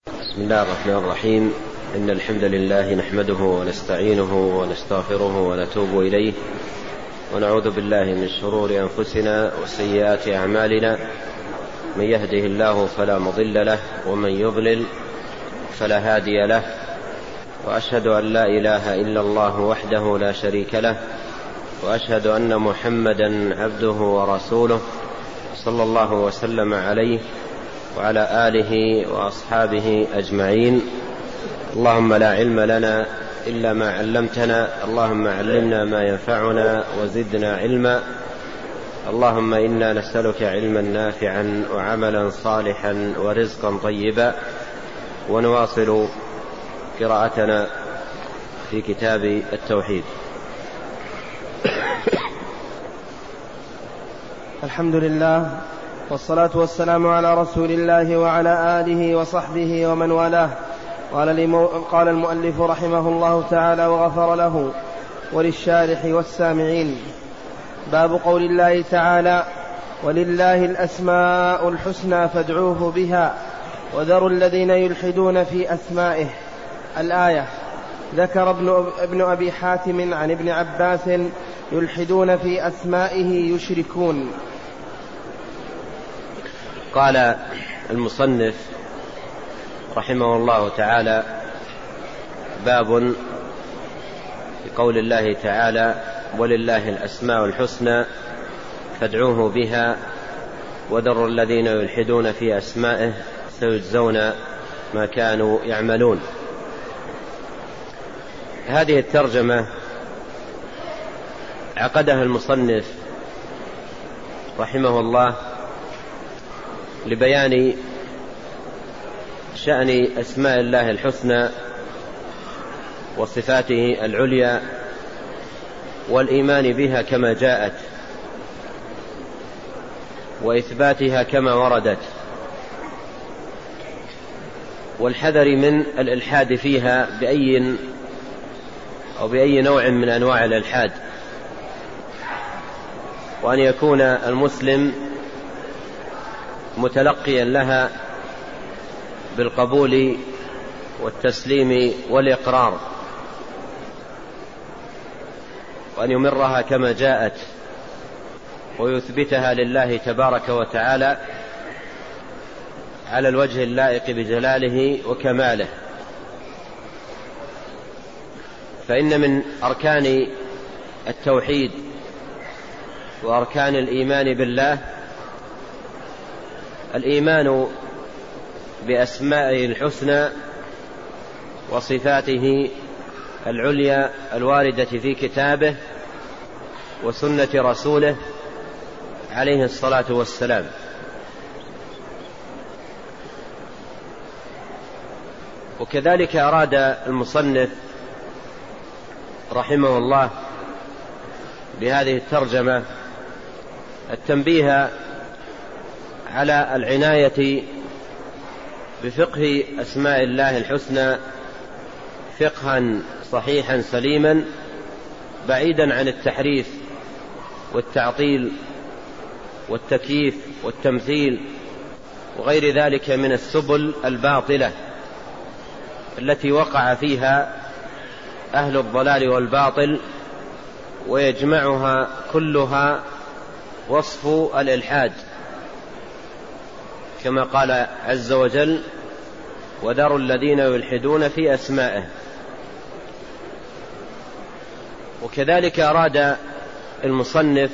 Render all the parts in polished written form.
بسم الله الرحمن الرحيم. إن الحمد لله نحمده ونستعينه ونستغفره ونتوب إليه، ونعوذ بالله من شرور أنفسنا وسيئات أعمالنا. من يهده الله فلا مضل له، ومن يضلل فلا هادي له. وأشهد أن لا إله إلا الله وحده لا شريك له، وأشهد أن محمدا عبده ورسوله صلى الله وسلم عليه وعلى آله وأصحابه أجمعين. اللهم لا علم لنا إلا ما علمتنا، اللهم علمنا ما ينفعنا وزدنا علما. اللهم إنا نسألك علما نافعا وعملا صالحا ورزقا طيبا. ونواصل قراءتنا في كتاب التوحيد. الحمد لله، والصلاة والسلام على رسول الله وعلى آله وصحبه ومن والاه. قال المؤلف رحمه الله تعالى وغفر له وللشارح والسامعين: باب قول الله تعالى: ولله الأسماء الحسنى فادعوه بها وذروا الذين يلحدون في أسمائه. الآية. ذكر ابن أبي حاتم عن ابن عباس: يلحدون في أسمائه يشركون. قال المصنف رحمه الله تعالى: باب في قول الله تعالى: ولله الأسماء الحسنى فادعوه بها وذروا الذين يلحدون في أسمائه سيجزون ما كانوا يعملون. هذه الترجمة عقدها المصنف رحمه الله لبيان شأن أسماء الله الحسنى وصفاته العليا والإيمان بها كما جاءت وإثباتها كما وردت، والحذر من الإلحاد فيها بأي نوع من أنواع الإلحاد، وأن يكون المسلم متلقيا لها بالقبول والتسليم والإقرار، وأن يمرها كما جاءت ويثبتها لله تبارك وتعالى على الوجه اللائق بجلاله وكماله. فإن من أركان التوحيد وأركان الإيمان بالله الإيمان بأسمائه الحسنى وصفاته العليا الواردة في كتابه وسنة رسوله عليه الصلاة والسلام. وكذلك أراد المصنف رحمه الله بهذه الترجمة التنبيه على العناية بفقه أسماء الله الحسنى فقها صحيحا سليما، بعيدا عن التحريف والتعطيل والتكييف والتمثيل وغير ذلك من السبل الباطلة التي وقع فيها أهل الضلال والباطل، ويجمعها كلها وصف الإلحاد، كما قال عز وجل: وذروا الذين يلحدون في أسمائه. وكذلك أراد المصنف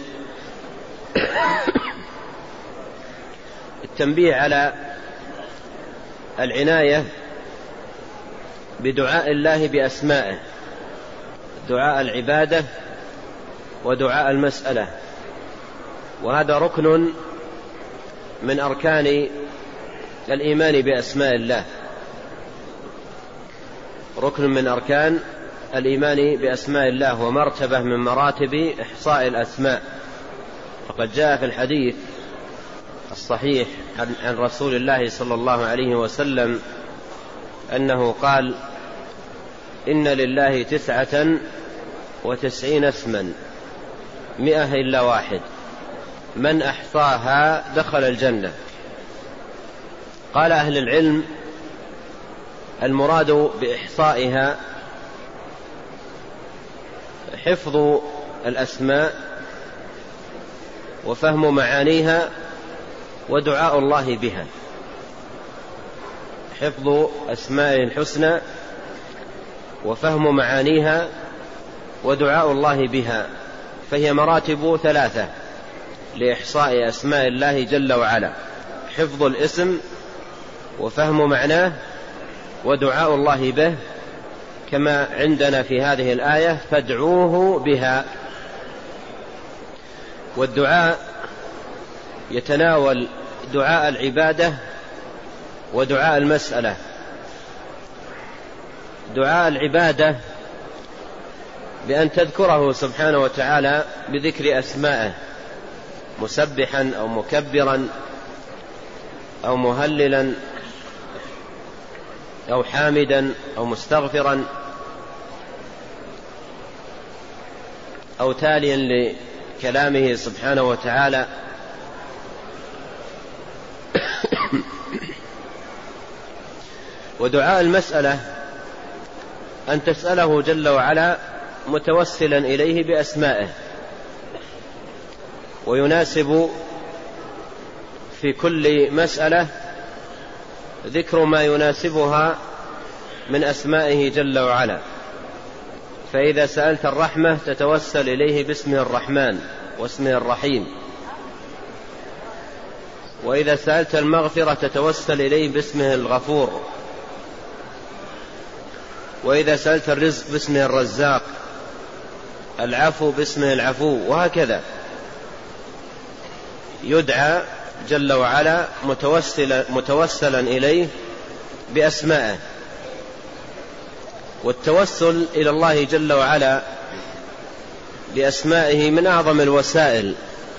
التنبيه على العناية بدعاء الله بأسمائه، دعاء العبادة ودعاء المسألة، وهذا ركن من أركان الإيمان بأسماء الله، ركن من أركان الإيمان بأسماء الله ومرتبة من مراتب إحصاء الأسماء. فقد جاء في الحديث الصحيح عن رسول الله صلى الله عليه وسلم أنه قال: إن لله 99 اسما 100 إلا واحد، من أحصاها دخل الجنة. قال أهل العلم: المراد بإحصائها حفظ الأسماء وفهم معانيها ودعاء الله بها. حفظ أسماء الحسنى وفهم معانيها ودعاء الله بها، فهي مراتب ثلاثة لإحصاء أسماء الله جل وعلا: حفظ الاسم وفهم معناه ودعاء الله به، كما عندنا في هذه الآية: فادعوه بها. والدعاء يتناول دعاء العبادة ودعاء المسألة. دعاء العبادة بأن تذكره سبحانه وتعالى بذكر أسمائه، مسبحا أو مكبرا أو مهللا أو حامدا أو مستغفرا أو تاليا لكلامه سبحانه وتعالى. ودعاء المسألة أن تسأله جل وعلا متوسلا إليه بأسمائه، ويناسب في كل مسألة ذكر ما يناسبها من أسمائه جل وعلا. فإذا سألت الرحمة تتوسل إليه باسمه الرحمن واسمه الرحيم، وإذا سألت المغفرة تتوسل إليه باسمه الغفور، وإذا سألت الرزق باسمه الرزاق، العفو باسمه العفو، وهكذا يدعى جل وعلا متوسلا إليه بأسمائه. والتوسل إلى الله جل وعلا بأسمائه من أعظم الوسائل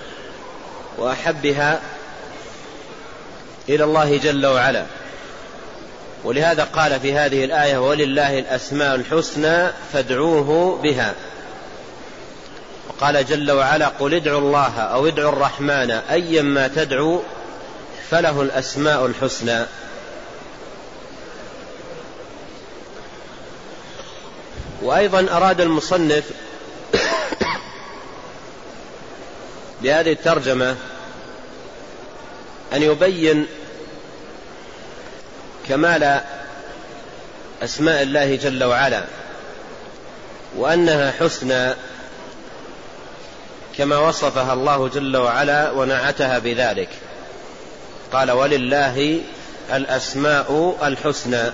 وأحبها إلى الله جل وعلا، ولهذا قال في هذه الآية: ولله الأسماء الحسنى فادعوه بها. وقال جل وعلا: قل ادعوا الله أو ادعوا الرحمن أيما تدعوا فله الأسماء الحسنى. وأيضا أراد المصنف بهذه الترجمة أن يبين كمال أسماء الله جل وعلا، وأنها حسنى كما وصفها الله جل وعلا ونعتها بذلك. قال: ولله الأسماء الحسنى،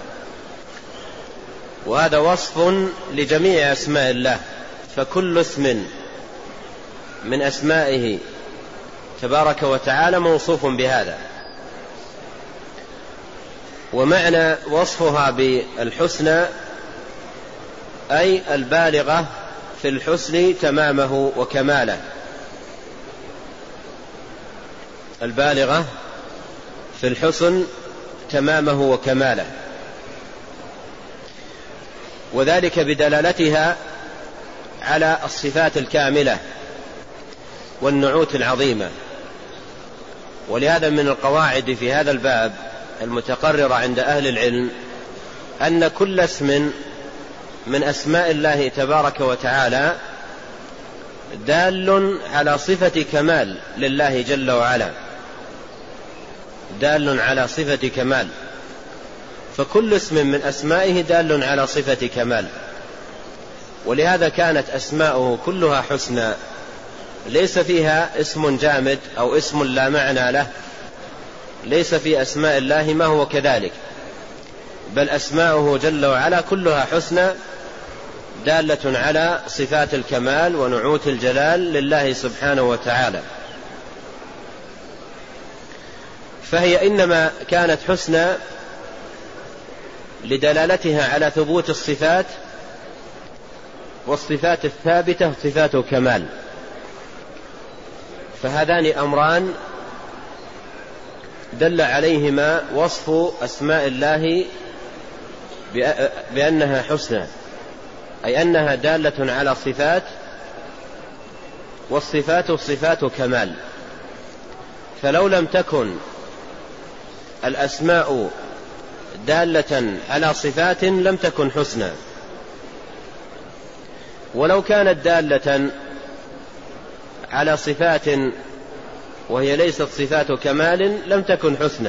وهذا وصف لجميع أسماء الله، فكل اسم من أسمائه تبارك وتعالى موصوف بهذا. ومعنى وصفها بالحسنى أي البالغة في الحسن تمامه وكماله، البالغة في الحسن تمامه وكماله، وذلك بدلالتها على الصفات الكاملة والنعوت العظيمة. ولهذا من القواعد في هذا الباب المتقررة عند أهل العلم أن كل اسم من أسماء الله تبارك وتعالى دال على صفة كمال لله جل وعلا، دال على صفة كمال، فكل اسم من أسمائه دال على صفة كمال. ولهذا كانت أسماؤه كلها حسنى، ليس فيها اسم جامد أو اسم لا معنى له، ليس في أسماء الله ما هو كذلك، بل أسماؤه جل وعلا كلها حسنى دالة على صفات الكمال ونعوت الجلال لله سبحانه وتعالى. فهي إنما كانت حسنى لدلالتها على ثبوت الصفات، والصفات الثابتة صفات كمال. فهذان أمران دل عليهما وصف أسماء الله بأنها حسنى، أي أنها دالة على صفات، والصفات صفات كمال. فلو لم تكن الأسماء دالة على صفات لم تكن حسنى، ولو كانت دالة على صفات وهي ليست صفات كمال لم تكن حسنى،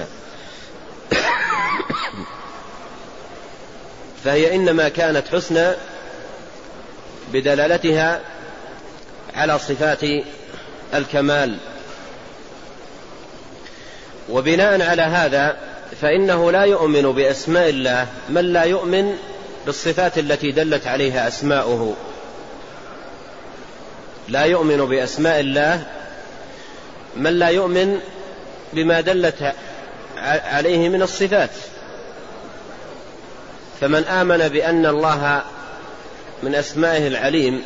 فهي إنما كانت حسنى بدلالتها على صفات الكمال. وبناء على هذا فإنه لا يؤمن بأسماء الله من لا يؤمن بالصفات التي دلت عليها أسماؤه. لا يؤمن بأسماء الله من لا يؤمن بما دلت عليه من الصفات. فمن آمن بأن الله من أسمائه العليم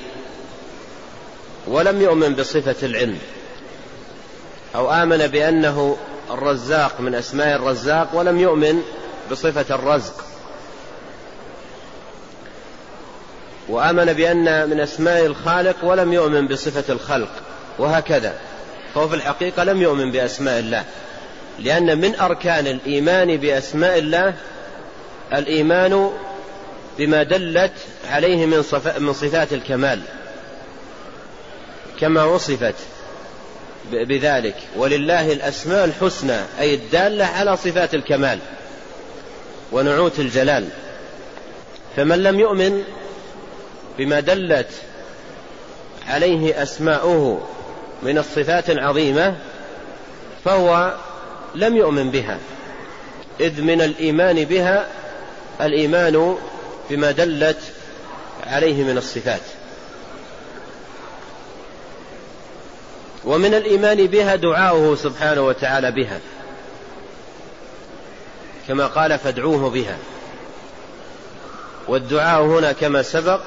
ولم يؤمن بصفة العلم، أو آمن بأنه الرزاق من أسماء الرزاق ولم يؤمن بصفة الرزق، وآمن بأن من أسماء الخالق ولم يؤمن بصفة الخلق، وهكذا، فهو في الحقيقة لم يؤمن بأسماء الله، لأن من أركان الإيمان بأسماء الله الإيمان بما دلت عليه من صفات الكمال كما وصفت بذلك. ولله الأسماء الحسنى، أي الدالة على صفات الكمال ونعوت الجلال. فمن لم يؤمن بما دلت عليه أسماؤه من الصفات العظيمة فهو لم يؤمن بها، إذ من الإيمان بها الإيمان بما دلت عليه من الصفات. ومن الإيمان بها دعاؤه سبحانه وتعالى بها، كما قال فادعوه بها. والدعاء هنا كما سبق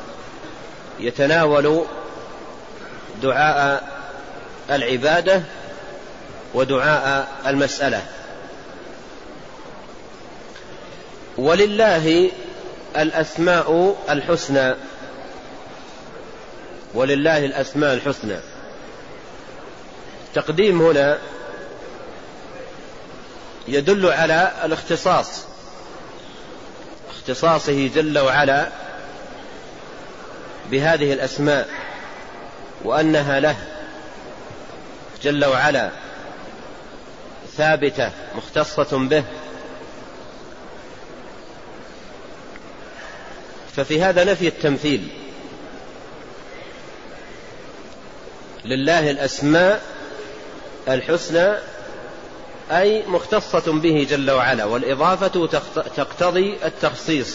يتناول دعاء العبادة ودعاء المسألة. ولله الأسماء الحسنى، ولله الأسماء الحسنى. تقديم هنا يدل على الاختصاص، اختصاصه جل وعلا بهذه الأسماء، وأنها له جل وعلا ثابتة مختصة به. ففي هذا نفي التمثيل، لله الأسماء الحسنى أي مختصة به جل وعلا، والإضافة تقتضي التخصيص،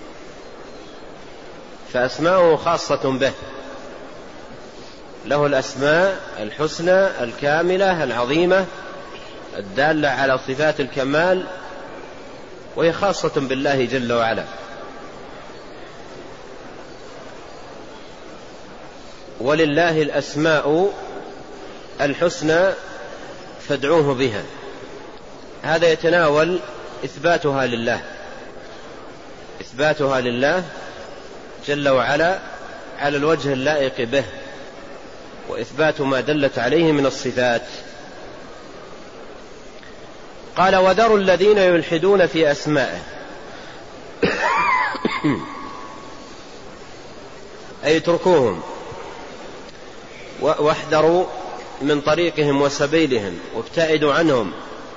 فأسماؤه خاصة به. له الأسماء الحسنى الكاملة العظيمة الدالة على صفات الكمال، وهي خاصة بالله جل وعلا. ولله الأسماء الحسنى فادعوه بها، هذا يتناول إثباتها لله، إثباتها لله جل وعلا على الوجه اللائق به، وإثبات ما دلت عليه من الصفات. قال وذروا الذين يلحدون في أسمائه أي اتركوهم واحذروا من طريقهم وسبيلهم وابتعدوا عنهم.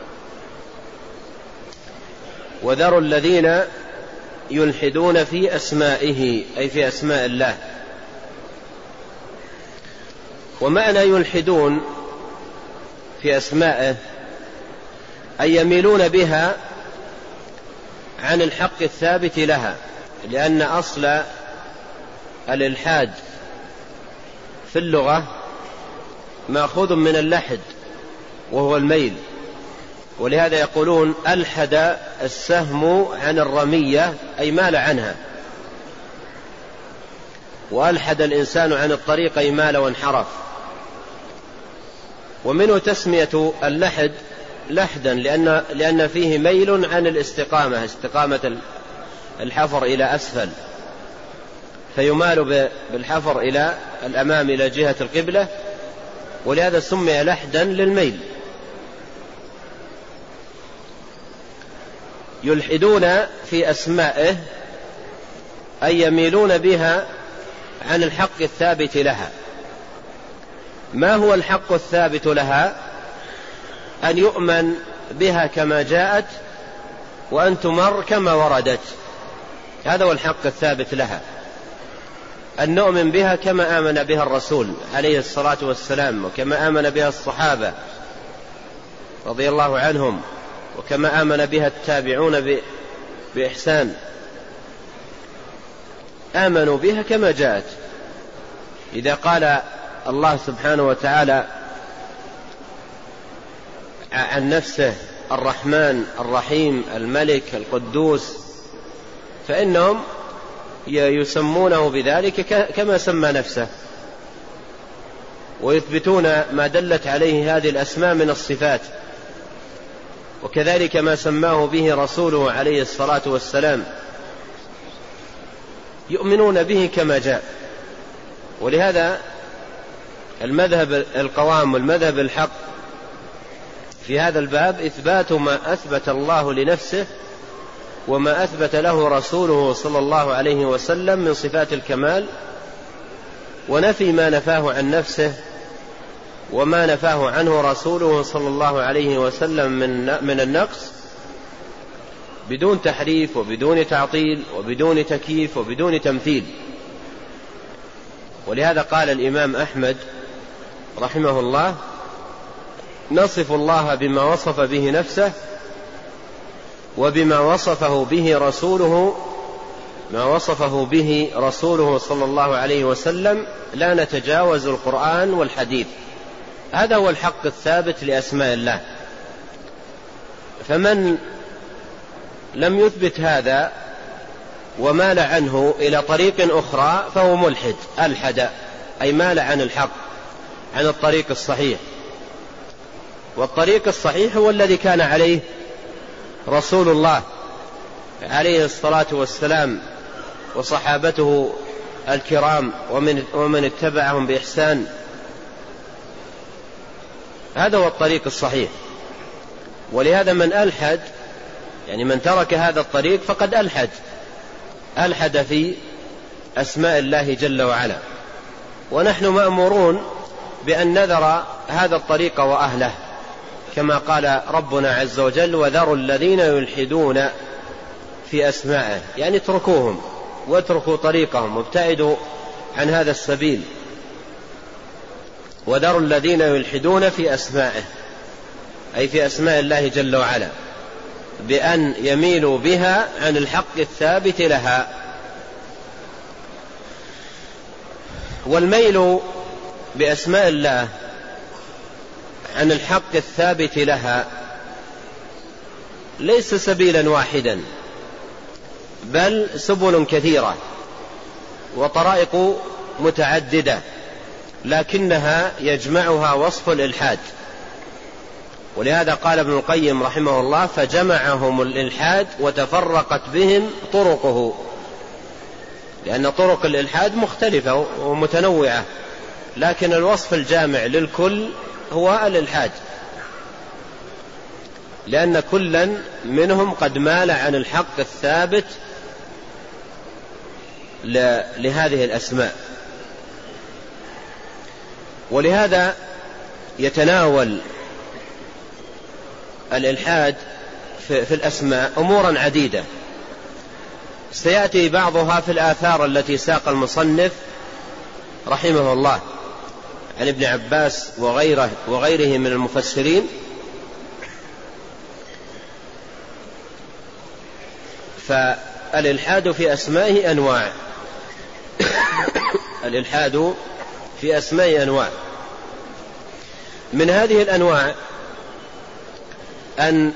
وذروا الذين يلحدون في أسمائه أي في أسماء الله. ومعنى يلحدون في أسمائه أي يميلون بها عن الحق الثابت لها، لأن أصل الإلحاد في اللغة مأخوذ من اللحد وهو الميل، ولهذا يقولون ألحد السهم عن الرمية أي مال عنها، وألحد الإنسان عن الطريق أي مال وانحرف. ومنه تسمية اللحد لحدا لأن فيه ميل عن الاستقامة، استقامة الحفر إلى أسفل، فيمال بالحفر إلى الأمام إلى جهة القبلة، ولهذا سمي لحدا للميل. يلحدون في أسمائه أي يميلون بها عن الحق الثابت لها. ما هو الحق الثابت لها؟ أن يؤمن بها كما جاءت وأن تمر كما وردت، هذا هو الحق الثابت لها، أن نؤمن بها كما آمن بها الرسول عليه الصلاة والسلام، وكما آمن بها الصحابة رضي الله عنهم، وكما آمن بها التابعون بإحسان، آمنوا بها كما جاءت. إذا قال الله سبحانه وتعالى عن نفسه الرحمن الرحيم الملك القدوس، فإنهم يسمونه بذلك كما سمى نفسه، ويثبتون ما دلت عليه هذه الأسماء من الصفات، وكذلك ما سماه به رسوله عليه الصلاة والسلام، يؤمنون به كما جاء. ولهذا المذهب القوام والمذهب الحق في هذا الباب إثبات ما أثبت الله لنفسه وما أثبت له رسوله صلى الله عليه وسلم من صفات الكمال، ونفي ما نفاه عن نفسه وما نفاه عنه رسوله صلى الله عليه وسلم من النقص، بدون تحريف وبدون تعطيل وبدون تكييف وبدون تمثيل. ولهذا قال الإمام أحمد رحمه الله: نصف الله بما وصف به نفسه وبما وصفه به رسوله، ما وصفه به رسوله صلى الله عليه وسلم، لا نتجاوز القرآن والحديث. هذا هو الحق الثابت لأسماء الله. فمن لم يثبت هذا ومال عنه إلى طريق أخرى فهو ملحد، ألحد أي مال عن الحق، عن الطريق الصحيح. والطريق الصحيح هو الذي كان عليه رسول الله عليه الصلاة والسلام وصحابته الكرام ومن اتبعهم بإحسان. هذا هو الطريق الصحيح. ولهذا من ألحد، يعني من ترك هذا الطريق فقد ألحد في أسماء الله جل وعلا. ونحن مأمورون بأن نذر هذا الطريق وأهله، كما قال ربنا عز وجل: وذروا الذين يلحدون في أسمائه، يعني اتركوهم واتركوا طريقهم وابتعدوا عن هذا السبيل. وذروا الذين يلحدون في أسمائه، أي في أسماء الله جل وعلا، بأن يميلوا بها عن الحق الثابت لها. والميل بأسماء الله عن الحق الثابت لها ليس سبيلا واحدا، بل سبل كثيرة وطرائق متعددة، لكنها يجمعها وصف الإلحاد. ولهذا قال ابن القيم رحمه الله: فجمعهم الإلحاد وتفرقت بهم طرقه، لأن طرق الإلحاد مختلفة ومتنوعة، لكن الوصف الجامع للكل هو الإلحاد، لأن كلا منهم قد مال عن الحق الثابت لهذه الأسماء. ولهذا يتناول الإلحاد في الأسماء أمورا عديدة، سيأتي بعضها في الآثار التي ساق المصنف رحمه الله عن ابن عباس وغيره من المفسرين. فالإلحاد في أسمائه أنواع الإلحاد في أسمائه أنواع. من هذه الأنواع أن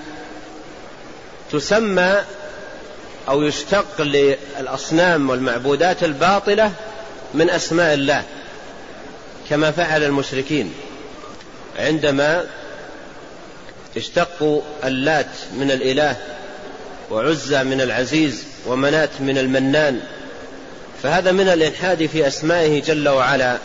تسمى أو يشتق للأصنام والمعبودات الباطلة من أسماء الله، كما فعل المشركين عندما اشتقوا اللات من الإله وعزى من العزيز ومنات من المنان. فهذا من الإلحاد في أسمائه جل وعلا،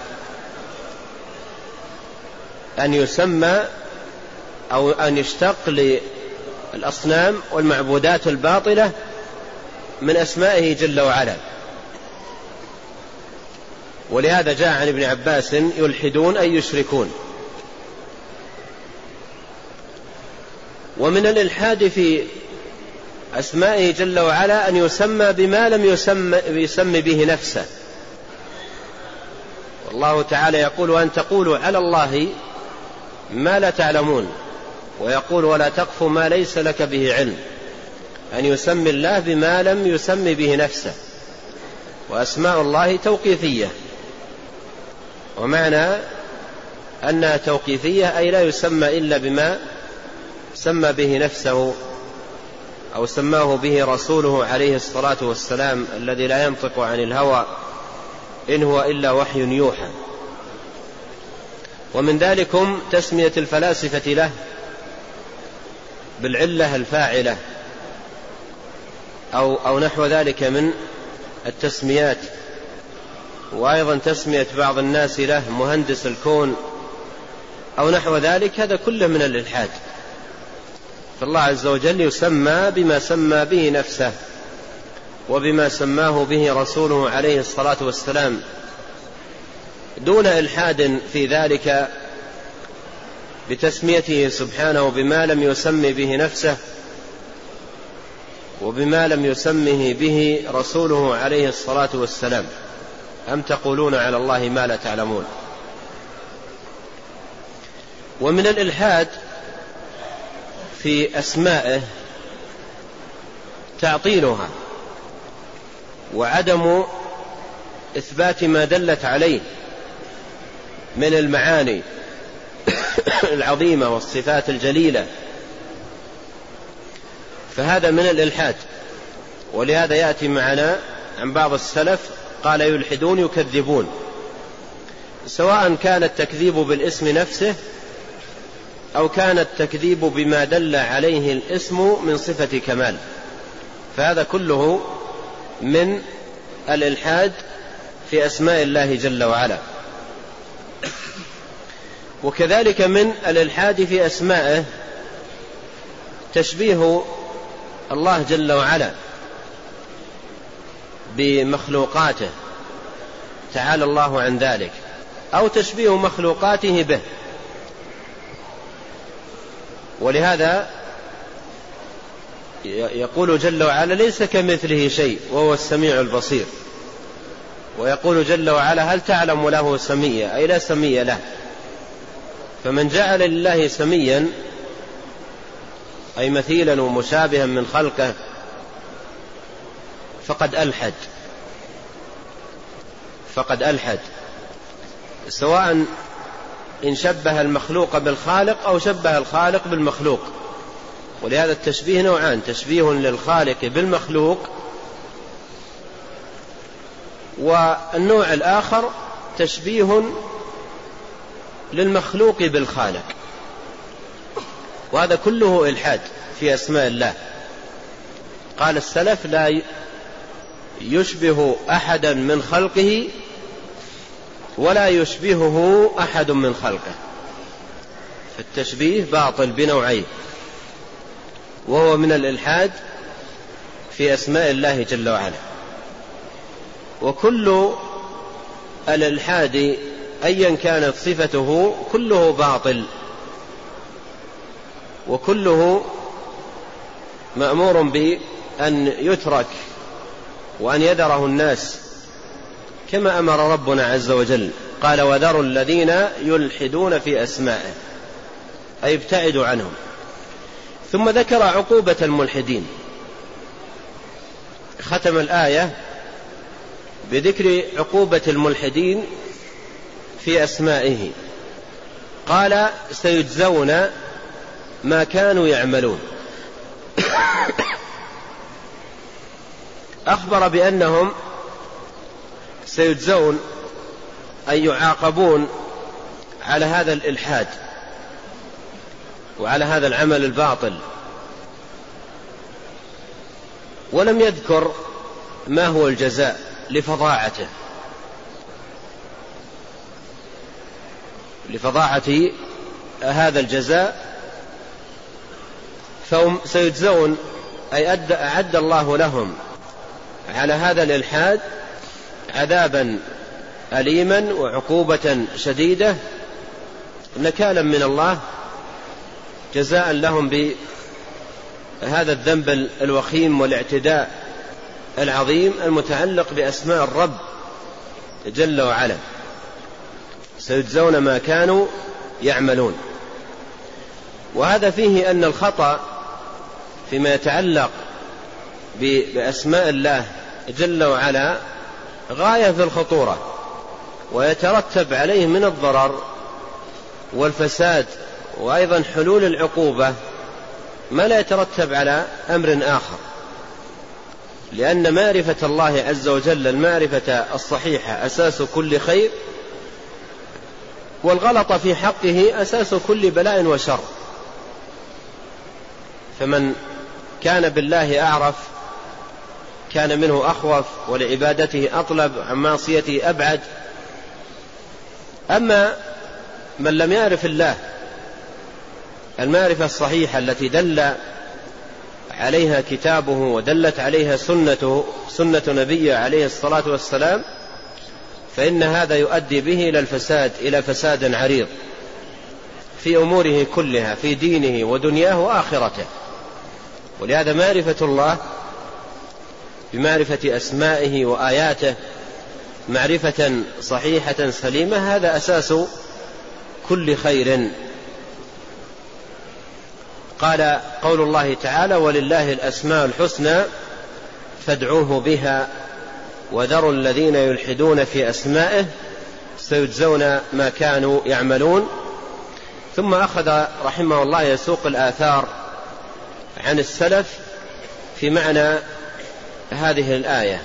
أن يسمى أو أن يشتق الأصنام والمعبودات الباطلة من أسمائه جل وعلا. ولهذا جاء عن ابن عباس: يلحدون أي يشركون. ومن الإلحاد في أسمائه جل وعلا أن يسمى بما لم يسم به نفسه. والله تعالى يقول: وأن تقولوا على الله ما لا تعلمون، ويقول: ولا تقف ما ليس لك به علم. أن يسمي الله بما لم يسم به نفسه. وأسماء الله توقيفية، ومعنى أنها توقيفية أي لا يسمى إلا بما سمى به نفسه أو سماه به رسوله عليه الصلاة والسلام، الذي لا ينطق عن الهوى إن هو إلا وحي يوحى. ومن ذلكم تسمية الفلاسفة له بالعلة الفاعلة أو نحو ذلك من التسميات. وأيضا تسمية بعض الناس له مهندس الكون أو نحو ذلك، هذا كله من الإلحاد. فالله عز وجل يسمى بما سمى به نفسه وبما سماه به رسوله عليه الصلاة والسلام، دون إلحاد في ذلك بتسميته سبحانه بما لم يسم به نفسه وبما لم يسمه به رسوله عليه الصلاة والسلام. أم تقولون على الله ما لا تعلمون. ومن الإلحاد في أسمائه تعطيلها وعدم إثبات ما دلت عليه من المعاني العظيمة والصفات الجليلة، فهذا من الإلحاد. ولهذا يأتي معنا عن بعض السلف قال: يلحدون يكذبون، سواء كان التكذيب بالاسم نفسه أو كان التكذيب بما دل عليه الاسم من صفة كمال، فهذا كله من الإلحاد في أسماء الله جل وعلا. وكذلك من الإلحاد في أسمائه تشبيه الله جل وعلا بمخلوقاته، تعالى الله عن ذلك، أو تشبيه مخلوقاته به. ولهذا يقول جل وعلا: ليس كمثله شيء وهو السميع البصير. ويقول جل وعلا: هل تعلم له سميا، أي لا سمي له. فمن جعل لله سميا أي مثيلا ومشابها من خلقه فقد ألحد، سواء إن شبه المخلوق بالخالق أو شبه الخالق بالمخلوق. ولهذا التشبيه نوعان: تشبيه للخالق بالمخلوق، والنوع الآخر تشبيه للمخلوق بالخالق، وهذا كله إلحاد في أسماء الله. قال السلف: لا يشبه أحدا من خلقه ولا يشبهه أحد من خلقه. فالتشبيه باطل بنوعين، وهو من الإلحاد في أسماء الله جل وعلا. وكل الإلحاد أيا كانت صفته كله باطل، وكله مأمور بأن يترك وأن يذره الناس، كما أمر ربنا عز وجل قال: وذروا الذين يلحدون في أسمائه، أي ابتعدوا عنهم. ثم ذكر عقوبة الملحدين، ختم الآية بذكر عقوبة الملحدين في أسمائه. قال: سيجزون ما كانوا يعملون. أخبر بأنهم سيجزون أي يعاقبون على هذا الإلحاد وعلى هذا العمل الباطل، ولم يذكر ما هو الجزاء لفظاعته، لفظاعة هذا الجزاء، فهم سيجزون، أي أعد الله لهم على هذا الإلحاد عذابا أليما وعقوبة شديدة نكالا من الله، جزاء لهم بهذا الذنب الوخيم والاعتداء العظيم المتعلق بأسماء الرب جل وعلا. سيجزون ما كانوا يعملون. وهذا فيه أن الخطأ فيما يتعلق بأسماء الله جل وعلا غاية في الخطورة، ويترتب عليه من الضرر والفساد وأيضا حلول العقوبة ما لا يترتب على أمر آخر، لأن معرفة الله عز وجل المعرفة الصحيحة أساس كل خير، والغلط في حقه أساس كل بلاء وشر. فمن كان بالله أعرف كان منه أخوف، ولعبادته أطلب، عن معصيته أبعد. أما من لم يعرف الله المعرفة الصحيحة التي دل عليها كتابه ودلت عليها سنة نبيه عليه الصلاة والسلام، فإن هذا يؤدي به إلى الفساد، إلى فساد عريض في أموره كلها، في دينه ودنياه وآخرته. ولهذا معرفة الله بمعرفة أسمائه وآياته معرفة صحيحة سليمة هذا أساس كل خير. قال قول الله تعالى: ولله الأسماء الحسنى فادعوه بها وذروا الذين يلحدون في أسمائه سيجزون ما كانوا يعملون. ثم أخذ رحمه الله يسوق الآثار عن السلف في معنى هذه الآية.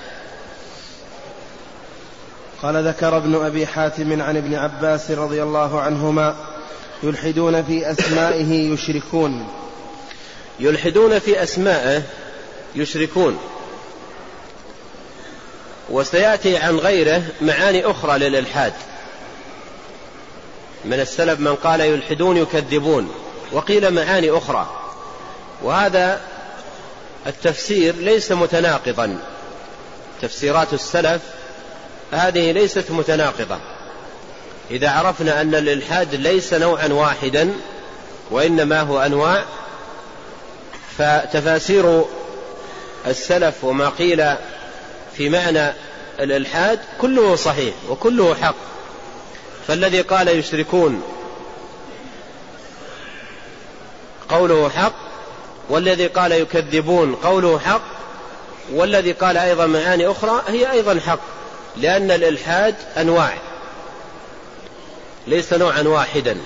قال: ذكر ابن أبي حاتم عن ابن عباس رضي الله عنهما: يلحدون في أسمائه يشركون. يلحدون في أسمائه يشركون. وسيأتي عن غيره معاني أخرى للإلحاد. من السلف من قال يلحدون يكذبون، وقيل معاني أخرى، وهذا التفسير ليس متناقضا. تفسيرات السلف هذه ليست متناقضة إذا عرفنا أن الإلحاد ليس نوعا واحدا وإنما هو أنواع. فتفاسير السلف وما قيل في معنى الإلحاد كله صحيح وكله حق. فالذي قال يشركون قوله حق، والذي قال يكذبون قوله حق، والذي قال أيضا معاني أخرى هي أيضا حق، لأن الإلحاد أنواع ليس نوعا واحدا.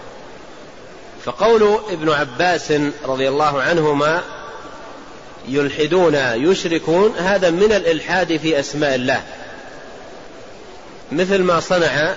فقول ابن عباس رضي الله عنهما يلحدون يشركون هذا من الإلحاد في أسماء الله، مثل ما صنع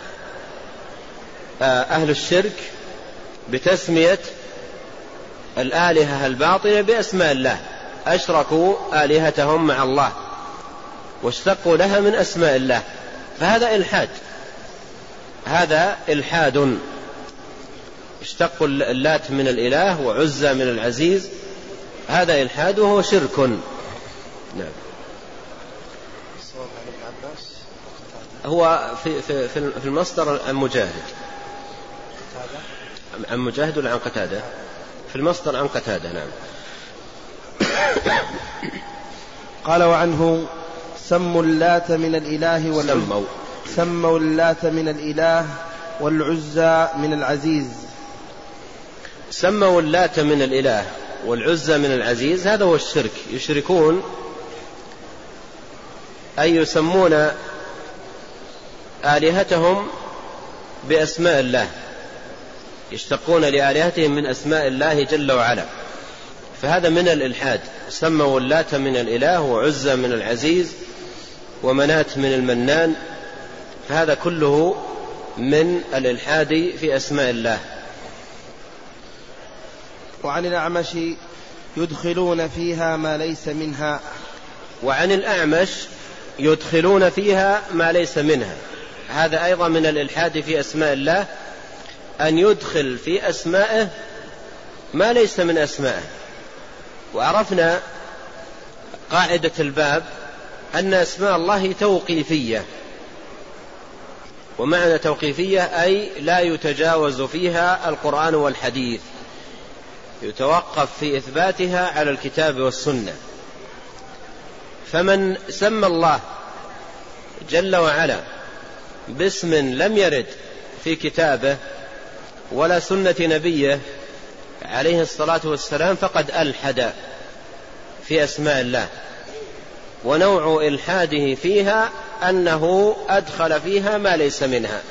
أهل الشرك بتسمية الآلهة الباطلة بأسماء الله، أشركوا آلهتهم مع الله واشتقوا لها من أسماء الله، فهذا إلحاد. هذا إلحاد. اشتقوا اللات من الإله وعزى من العزيز، هذا إلحاد وهو شرك. نعم. هو في المصدر عن مجاهد، عن مجاهد ولا عن قتادة؟ في المصدر عن قتادة. نعم. قال: وعنه سموا اللات من الإله سموا اللات من الإله والعزى من العزيز. سموا اللات من الإله والعزى من العزيز، هذا هو الشرك. يشركون أي يسمون آلهتهم بأسماء الله، يشتقون لآلهتهم من أسماء الله جل وعلا، فهذا من الإلحاد. سموا اللات من الإله وعزى من العزيز ومنات من المنان، فهذا كله من الإلحاد في أسماء الله. وعن الأعمش يدخلون فيها ما ليس منها. وعن الأعمش يدخلون فيها ما ليس منها، هذا أيضا من الإلحاد في أسماء الله، أن يدخل في أسمائه ما ليس من أسمائه. وعرفنا قاعدة الباب أن أسماء الله توقيفية، ومعنى توقيفية أي لا يتجاوز فيها القرآن والحديث، يتوقف في إثباتها على الكتاب والسنة. فمن سمى الله جل وعلا باسم لم يرد في كتابه ولا سنة نبيه عليه الصلاة والسلام فقد ألحد في أسماء الله. ونوع إلحاده فيها أنه أدخل فيها ما ليس منها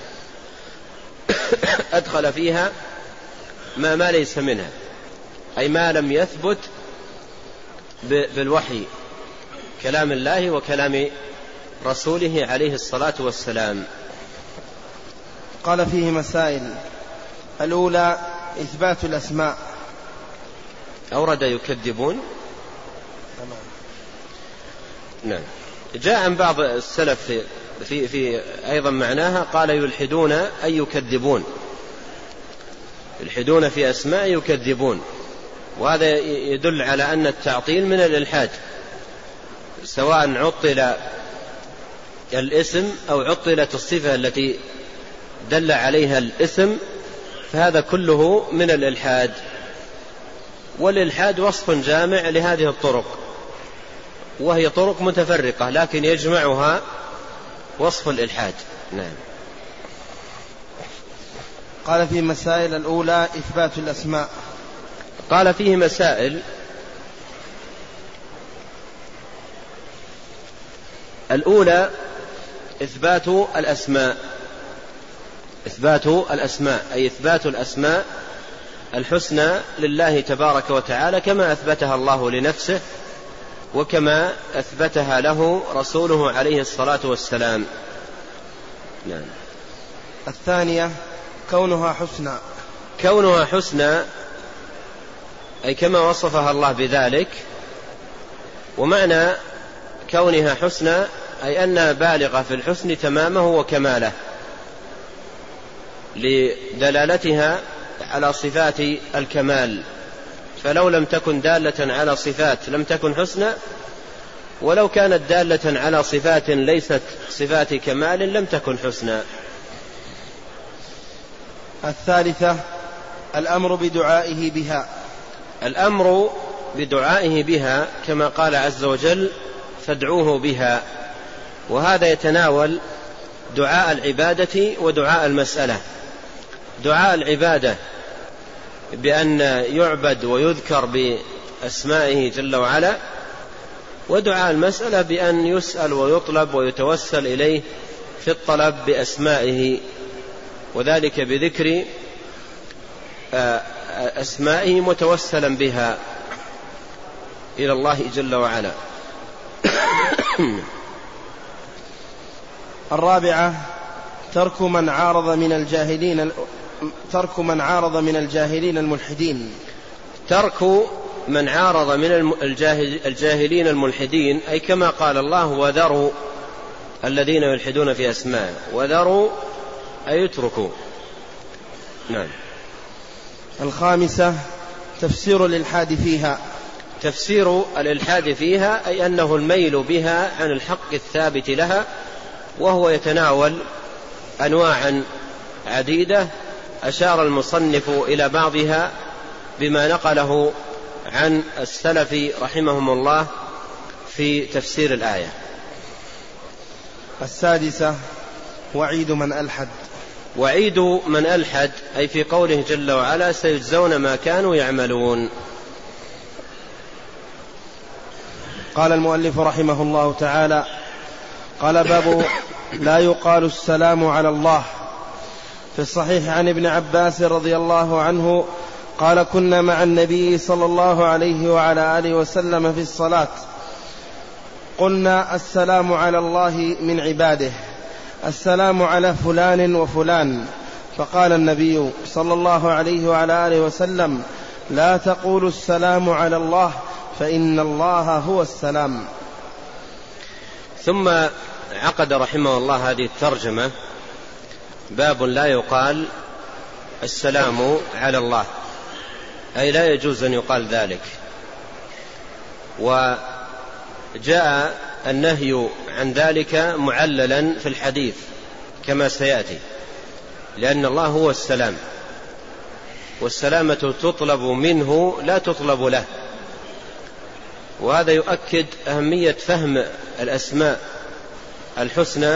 أدخل فيها ما ليس منها، أي ما لم يثبت بالوحي، كلام الله وكلام رسوله عليه الصلاة والسلام. قال فيه مسائل. الأولى إثبات الأسماء. أورد يكذبون. نعم. جاء عن بعض السلف في أيضا معناها، قال يلحدون أي يكذبون، يلحدون في أسماء يكذبون، وهذا يدل على أن التعطيل من الإلحاد، سواء عطل الاسم أو عطلت الصفة التي دل عليها الاسم، فهذا كله من الإلحاد. والإلحاد وصف جامع لهذه الطرق، وهي طرق متفرقة لكن يجمعها وصف الإلحاد. نعم. قال فيه مسائل. الأولى إثبات الأسماء. قال فيه مسائل. الأولى إثبات الأسماء. إثبات الأسماء أي إثبات الأسماء الحسنى لله تبارك وتعالى كما أثبتها الله لنفسه وكما أثبتها له رسوله عليه الصلاة والسلام. نعم. الثانية كونها حسنى. كونها حسنى أي كما وصفها الله بذلك، ومعنى كونها حسنى أي أنها بالغة في الحسن تمامه وكماله، لدلالتها على صفات الكمال، فلو لم تكن دالة على صفات لم تكن حسنى، ولو كانت دالة على صفات ليست صفات كمال لم تكن حسنى. الثالثة الأمر بدعائه بها. الأمر بدعائه بها كما قال عز وجل فادعوه بها، وهذا يتناول دعاء العبادة ودعاء المسألة. دعاء العبادة بأن يعبد ويذكر بأسمائه جل وعلا، ودعاء المسألة بأن يسأل ويطلب ويتوسل إليه في الطلب بأسمائه، وذلك بذكر أسمائه متوسلا بها إلى الله جل وعلا. الرابعة ترك من عارض من الجاهلين الملحدين. ترك من عارض من الجاهلين الملحدين أي كما قال الله وذروا الذين يلحدون في أسماء، وذروا أي يتركوا. نعم. الخامسة تفسير الإلحاد فيها. تفسير الإلحاد فيها أي أنه الميل بها عن الحق الثابت لها، وهو يتناول أنواعا عديدة أشار المصنف إلى بعضها بما نقله عن السلف رحمهم الله في تفسير الآية. السادسة وعيد من ألحد. وعيد من ألحد أي في قوله جل وعلا سيجزون ما كانوا يعملون. قال المؤلف رحمه الله تعالى: قال باب لا يقال السلام على الله. في الصحيح عن ابن عباس رضي الله عنه قال: كنا مع النبي صلى الله عليه وعلى آله وسلم في الصلاة، قلنا السلام على الله من عباده، السلام على فلان وفلان، فقال النبي صلى الله عليه وعلى آله وسلم: لا تقولوا السلام على الله فإن الله هو السلام. ثم عقد رحمه الله هذه الترجمة: باب لا يقال السلام على الله، أي لا يجوز أن يقال ذلك، وجاء النهي عن ذلك معللا في الحديث كما سيأتي، لأن الله هو السلام، والسلامة تطلب منه لا تطلب له. وهذا يؤكد أهمية فهم الأسماء الحسنى،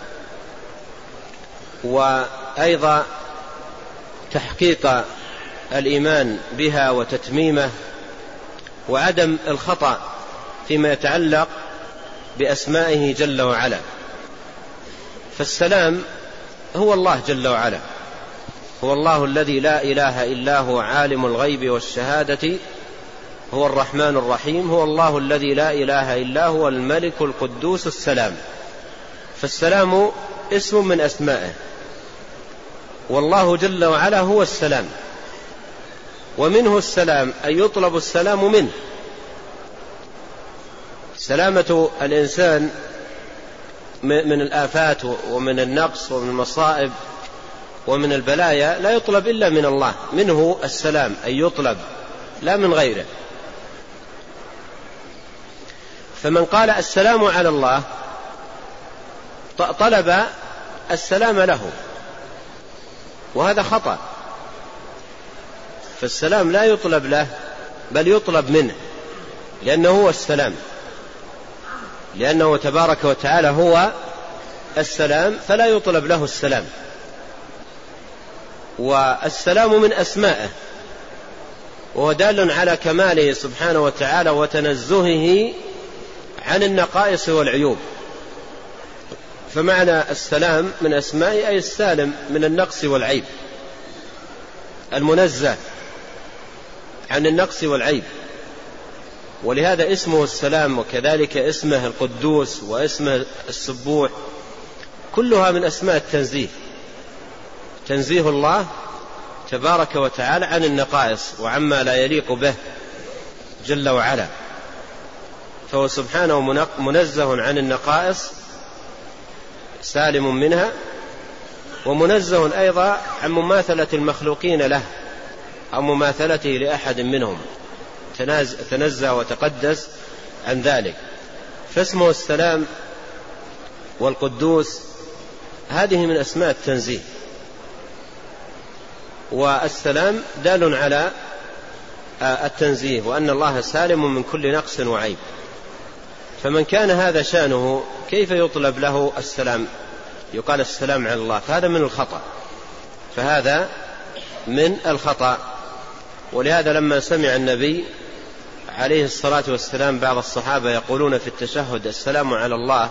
وأيضا تحقيق الإيمان بها وتتميمه، وعدم الخطأ فيما يتعلق بأسمائه جل وعلا. فالسلام هو الله جل وعلا، هو الله الذي لا إله إلا هو عالم الغيب والشهادة، هو الرحمن الرحيم، هو الله الذي لا إله إلا هو الملك القدوس السلام. فالسلام اسم من أسمائه، والله جل وعلا هو السلام، ومنه السلام أن يطلب السلام منه. سلامة الإنسان من الآفات ومن النقص ومن المصائب ومن البلايا لا يطلب إلا من الله، منه السلام أن يطلب لا من غيره. فمن قال السلام على الله طلب السلام له، وهذا خطأ. فالسلام لا يطلب له بل يطلب منه، لأنه هو السلام، لأنه تبارك وتعالى هو السلام، فلا يطلب له السلام. والسلام من أسمائه، وهو دال على كماله سبحانه وتعالى وتنزهه عن النقائص والعيوب. فمعنى السلام من أسمائه أي السالم من النقص والعيب، المنزه عن النقص والعيب. ولهذا اسمه السلام، وكذلك اسمه القدوس واسمه السبوح، كلها من أسماء التنزيه، تنزيه الله تبارك وتعالى عن النقائص وعما لا يليق به جل وعلا. فهو سبحانه منزه عن النقائص، سالم منها، ومنزه أيضا عن مماثلة المخلوقين له أو مماثلته لأحد منهم، تنزه وتقدس عن ذلك. فاسمه السلام والقدوس هذه من أسماء التنزيه. والسلام دال على التنزيه، وأن الله سالم من كل نقص وعيب. فمن كان هذا شأنه كيف يطلب له السلام؟ يقال السلام على الله، فهذا من الخطأ، فهذا من الخطأ. ولهذا لما سمع النبي عليه الصلاة والسلام بعض الصحابة يقولون في التشهد السلام على الله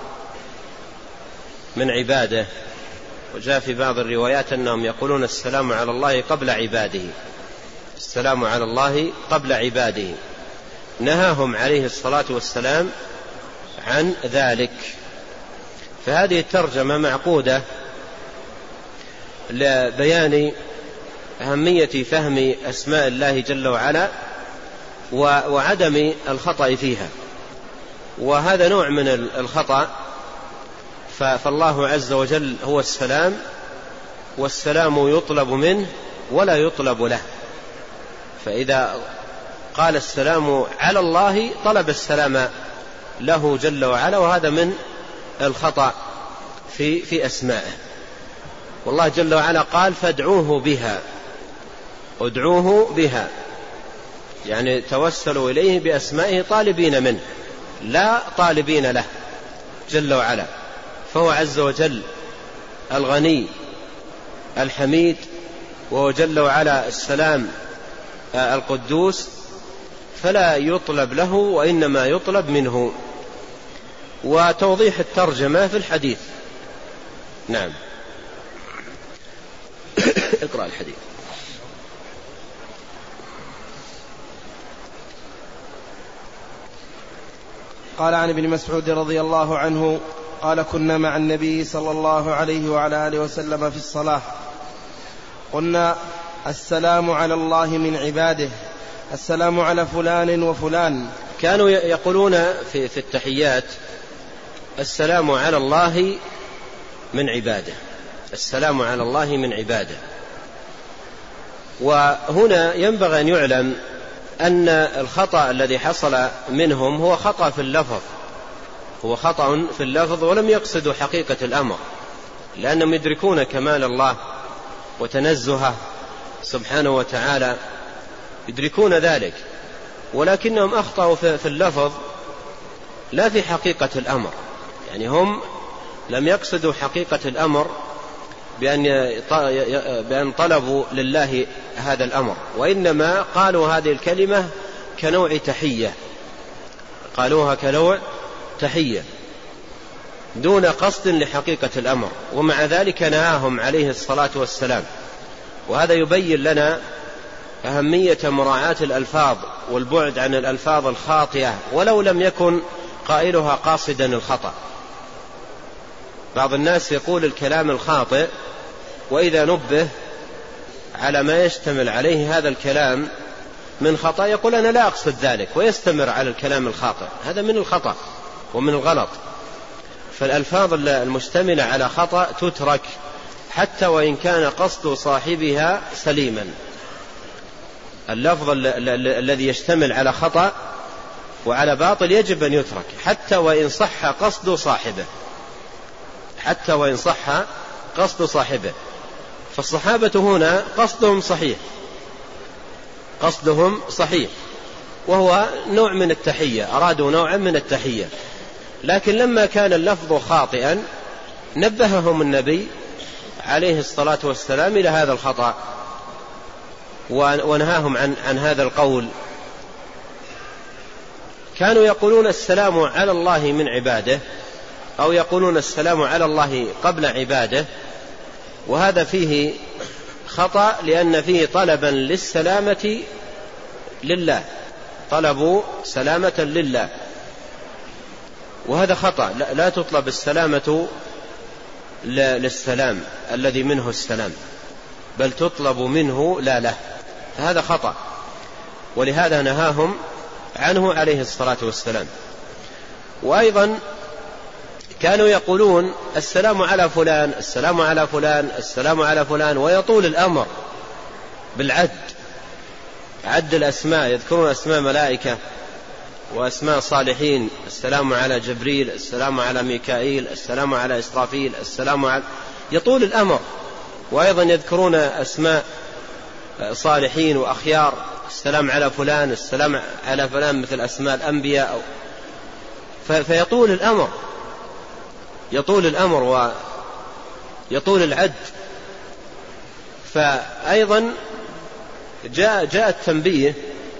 من عباده، وجاء في بعض الروايات أنهم يقولون السلام على الله قبل عباده، السلام على الله قبل عباده، نهاهم عليه الصلاة والسلام عن ذلك. فهذه الترجمة معقودة لبيان أهمية فهم أسماء الله جل وعلا وعدم الخطأ فيها، وهذا نوع من الخطأ. فالله عز وجل هو السلام، والسلام يطلب منه ولا يطلب له. فإذا قال السلام على الله طلب السلام له جل وعلا، وهذا من الخطأ في أسمائه. والله جل وعلا قال فادعوه بها، ادعوه بها، يعني توسلوا إليه بأسمائه طالبين منه لا طالبين له جل وعلا. فهو عز وجل الغني الحميد، وهو جل وعلا السلام القدوس، فلا يطلب له وإنما يطلب منه. وتوضيح الترجمة في الحديث. نعم. اقرأ الحديث. قال عن ابن مسعود رضي الله عنه قال كنا مع النبي صلى الله عليه وعلى آله وسلم في الصلاة، قلنا السلام على الله من عباده، السلام على فلان وفلان. كانوا يقولون في التحيات السلام على الله من عباده، السلام على الله من عباده. وهنا ينبغي أن يعلم أن الخطأ الذي حصل منهم هو خطأ في اللفظ ولم يقصدوا حقيقة الأمر، لأنهم يدركون كمال الله وتنزهه سبحانه وتعالى، يدركون ذلك، ولكنهم أخطأوا في اللفظ لا في حقيقة الأمر. يعني هم لم يقصدوا حقيقة الأمر بأن طلبوا لله هذا الأمر، وإنما قالوا هذه الكلمة كنوع تحية، قالوها كنوع تحية دون قصد لحقيقة الأمر، ومع ذلك نهاهم عليه الصلاة والسلام. وهذا يبين لنا أهمية مراعاة الألفاظ والبعد عن الألفاظ الخاطئة ولو لم يكن قائلها قاصدا الخطأ. بعض الناس يقول الكلام الخاطئ، وإذا نبه على ما يشتمل عليه هذا الكلام من خطأ يقول أنا لا أقصد ذلك، ويستمر على الكلام الخاطئ. هذا من الخطأ ومن الغلط. فالألفاظ المشتملة على خطأ تترك حتى وإن كان قصد صاحبها سليما. اللفظ الذي يشتمل على خطأ وعلى باطل يجب أن يترك حتى وإن صح قصد صاحبه، فالصحابة هنا قصدهم صحيح وهو نوع من التحية، أرادوا نوعا من التحية، لكن لما كان اللفظ خاطئا نبههم النبي عليه الصلاة والسلام إلى هذا الخطأ ونهاهم عن هذا القول. كانوا يقولون السلام على الله من عباده، أو يقولون السلام على الله قبل عباده، وهذا فيه خطأ لأن فيه طلبا للسلامة لله، طلبوا سلامة لله، وهذا خطأ. لا تطلب السلامة للسلام الذي منه السلام، بل تطلب منه لا له، فهذا خطأ، ولهذا نهاهم عنه عليه الصلاة والسلام. وأيضا كانوا يقولون السلام على فلان، السلام على فلان، السلام على فلان، ويطول الأمر بالعد، عد الأسماء، يذكرون أسماء ملائكة وأسماء صالحين، السلام على جبريل، السلام على ميكائيل، السلام على إسرافيل، يطول الأمر. وأيضا يذكرون أسماء صالحين وأخيار، السلام على فلان، السلام على فلان، مثل أسماء الأنبياء، فيطول الأمر، ويطول العد. فأيضا جاء التنبيه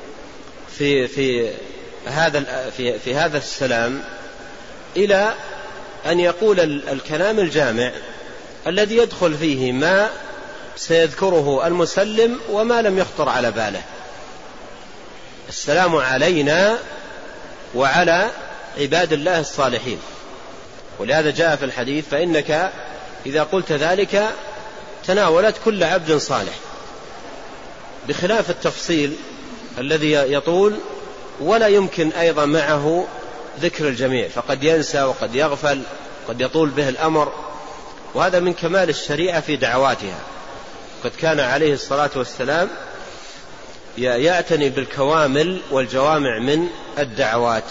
في هذا السلام إلى أن يقول الكلام الجامع الذي يدخل فيه ما سيذكره المسلم وما لم يخطر على باله. السلام علينا وعلى عباد الله الصالحين، ولهذا جاء في الحديث فإنك إذا قلت ذلك تناولت كل عبد صالح، بخلاف التفصيل الذي يطول ولا يمكن أيضا معه ذكر الجميع، فقد ينسى وقد يغفل، قد يطول به الأمر، وهذا من كمال الشريعة في دعواتها. قد كان عليه الصلاة والسلام يعتني بالكوامل والجوامع من الدعوات.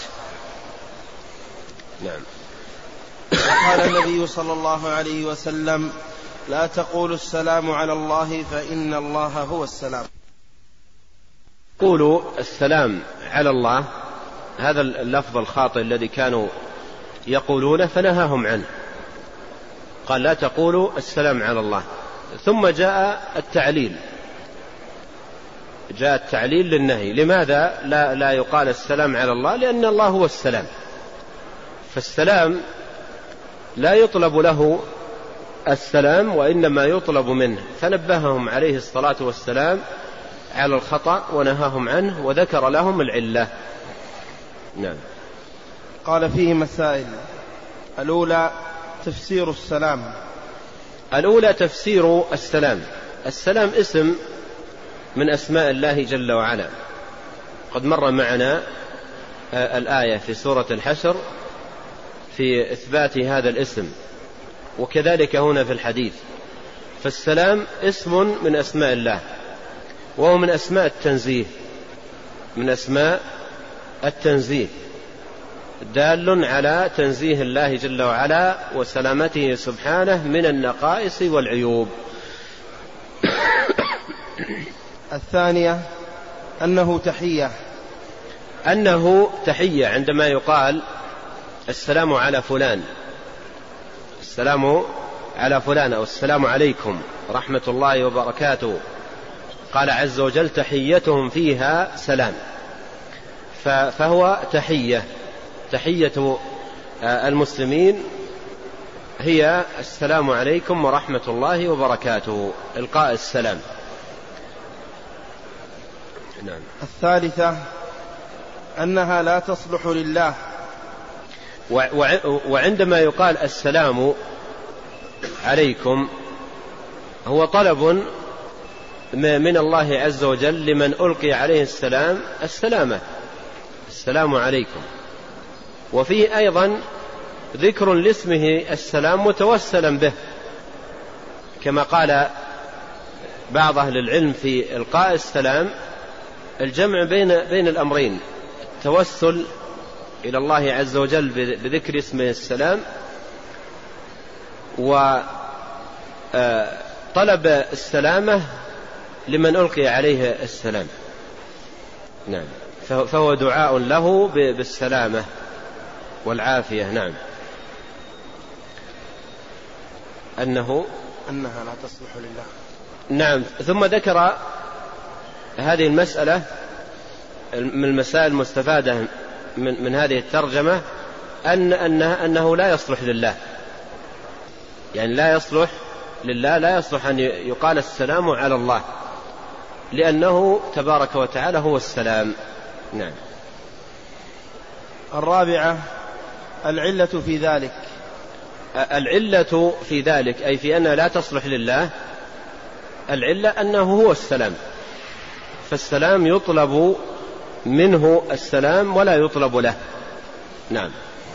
نعم. قال النبي صلى الله عليه وسلم: لا تقولوا السلام على الله فإن الله هو السلام. قولوا السلام على الله، هذا اللفظ الخاطئ الذي كانوا يقولونه فنهاهم عنه، قال لا تقولوا السلام على الله. ثم جاء التعليل للنهي. لماذا لا يقال السلام على الله؟ لأن الله هو السلام، فالسلام لا يطلب له السلام وإنما يطلب منه، فنبههم عليه الصلاة والسلام على الخطأ ونهاهم عنه وذكر لهم العلة. نعم. قال فيه مسائل. الأولى تفسير السلام. الأولى تفسير السلام. السلام اسم من أسماء الله جل وعلا، قد مر معنا الآية في سورة الحشر في إثبات هذا الاسم، وكذلك هنا في الحديث. فالسلام اسم من أسماء الله، وهو من أسماء التنزيه، من أسماء التنزيه، دال على تنزيه الله جل وعلا وسلامته سبحانه من النقائص والعيوب. الثانية أنه تحية عندما يقال السلام على فلان، السلام على فلان أو السلام عليكم رحمة الله وبركاته، قال عز وجل تحيتهم فيها سلام، فهو تحية المسلمين هي السلام عليكم ورحمة الله وبركاته، إلقاء السلام. نعم. الثالثة أنها لا تصلح لله. وعندما يقال السلام عليكم هو طلب من الله عز وجل لمن ألقي عليه السلام السلامة، السلام عليكم. وفيه أيضا ذكر لاسمه السلام متوسلا به، كما قال بعض أهل العلم في إلقاء السلام الجمع بين الأمرين، التوسل إلى الله عز وجل بذكر اسمه السلام، وطلب السلامة لمن ألقي عليه السلام. نعم، فهو دعاء له بالسلامة والعافية. نعم. أنها لا تصلح لله. نعم. ثم ذكر هذه المسألة من المسائل المستفادة من هذه الترجمة أنه لا يصلح لله، يعني لا يصلح لله، لا يصلح أن يقال السلام على الله، لأنه تبارك وتعالى هو السلام. نعم. الرابعة العلة في ذلك. العلة في ذلك أي في أنها لا تصلح لله، العلة أنه هو السلام، فالسلام يطلب منه السلام ولا يطلب له. نعم.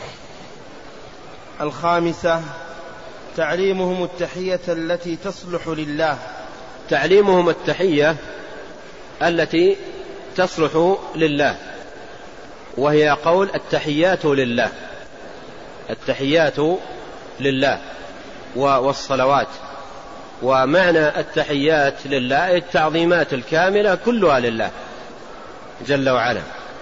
الخامسة تعليمهم التحية التي تصلح لله. تعليمهم التحية التي تصلح لله، وهي قول التحيات لله، التحيات لله والصلوات. ومعنى التحيات لله التعظيمات الكاملة كلها لله جل وعلا،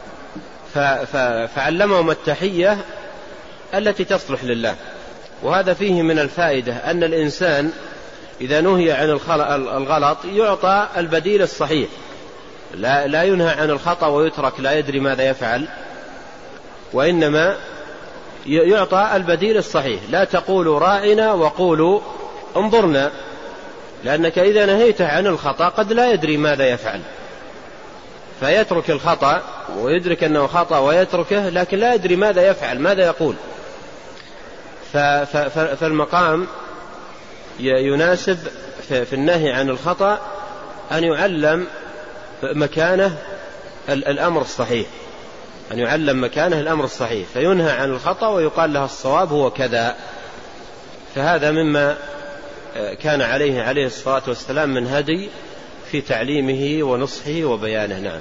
فعلمهم التحية التي تصلح لله. وهذا فيه من الفائدة أن الإنسان إذا نهي عن الغلط يعطى البديل الصحيح، لا ينهى عن الخطأ ويترك لا يدري ماذا يفعل، وإنما يعطى البديل الصحيح. لا تقولوا راعنا وقولوا انظرنا، لأنك إذا نهيته عن الخطأ قد لا يدري ماذا يفعل، فيترك الخطأ ويدرك أنه خطأ ويتركه، لكن لا يدري ماذا يفعل، ماذا يقول. فالمقام يناسب في النهي عن الخطأ أن يعلم مكانه الأمر الصحيح، أن يعلم مكانه الأمر الصحيح، فينهى عن الخطأ ويقال له الصواب هو كذا. فهذا مما كان عليه الصلاة والسلام من هدي في تعليمه ونصحه وبيانه. نعم.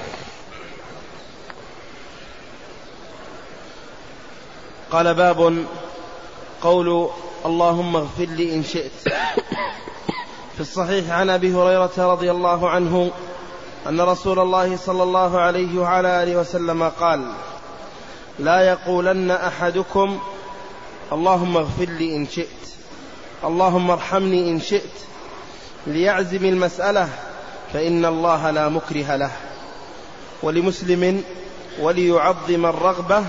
قال باب قول اللهم اغفر لي إن شئت. في الصحيح عن أبي هريرة رضي الله عنه أن رسول الله صلى الله عليه وعلى آله وسلم قال: لا يقولن أحدكم اللهم اغفر لي إن شئت، اللهم ارحمني إن شئت، ليعزم المسألة فإن الله لا مكره له. ولمسلم وليعظم الرغبة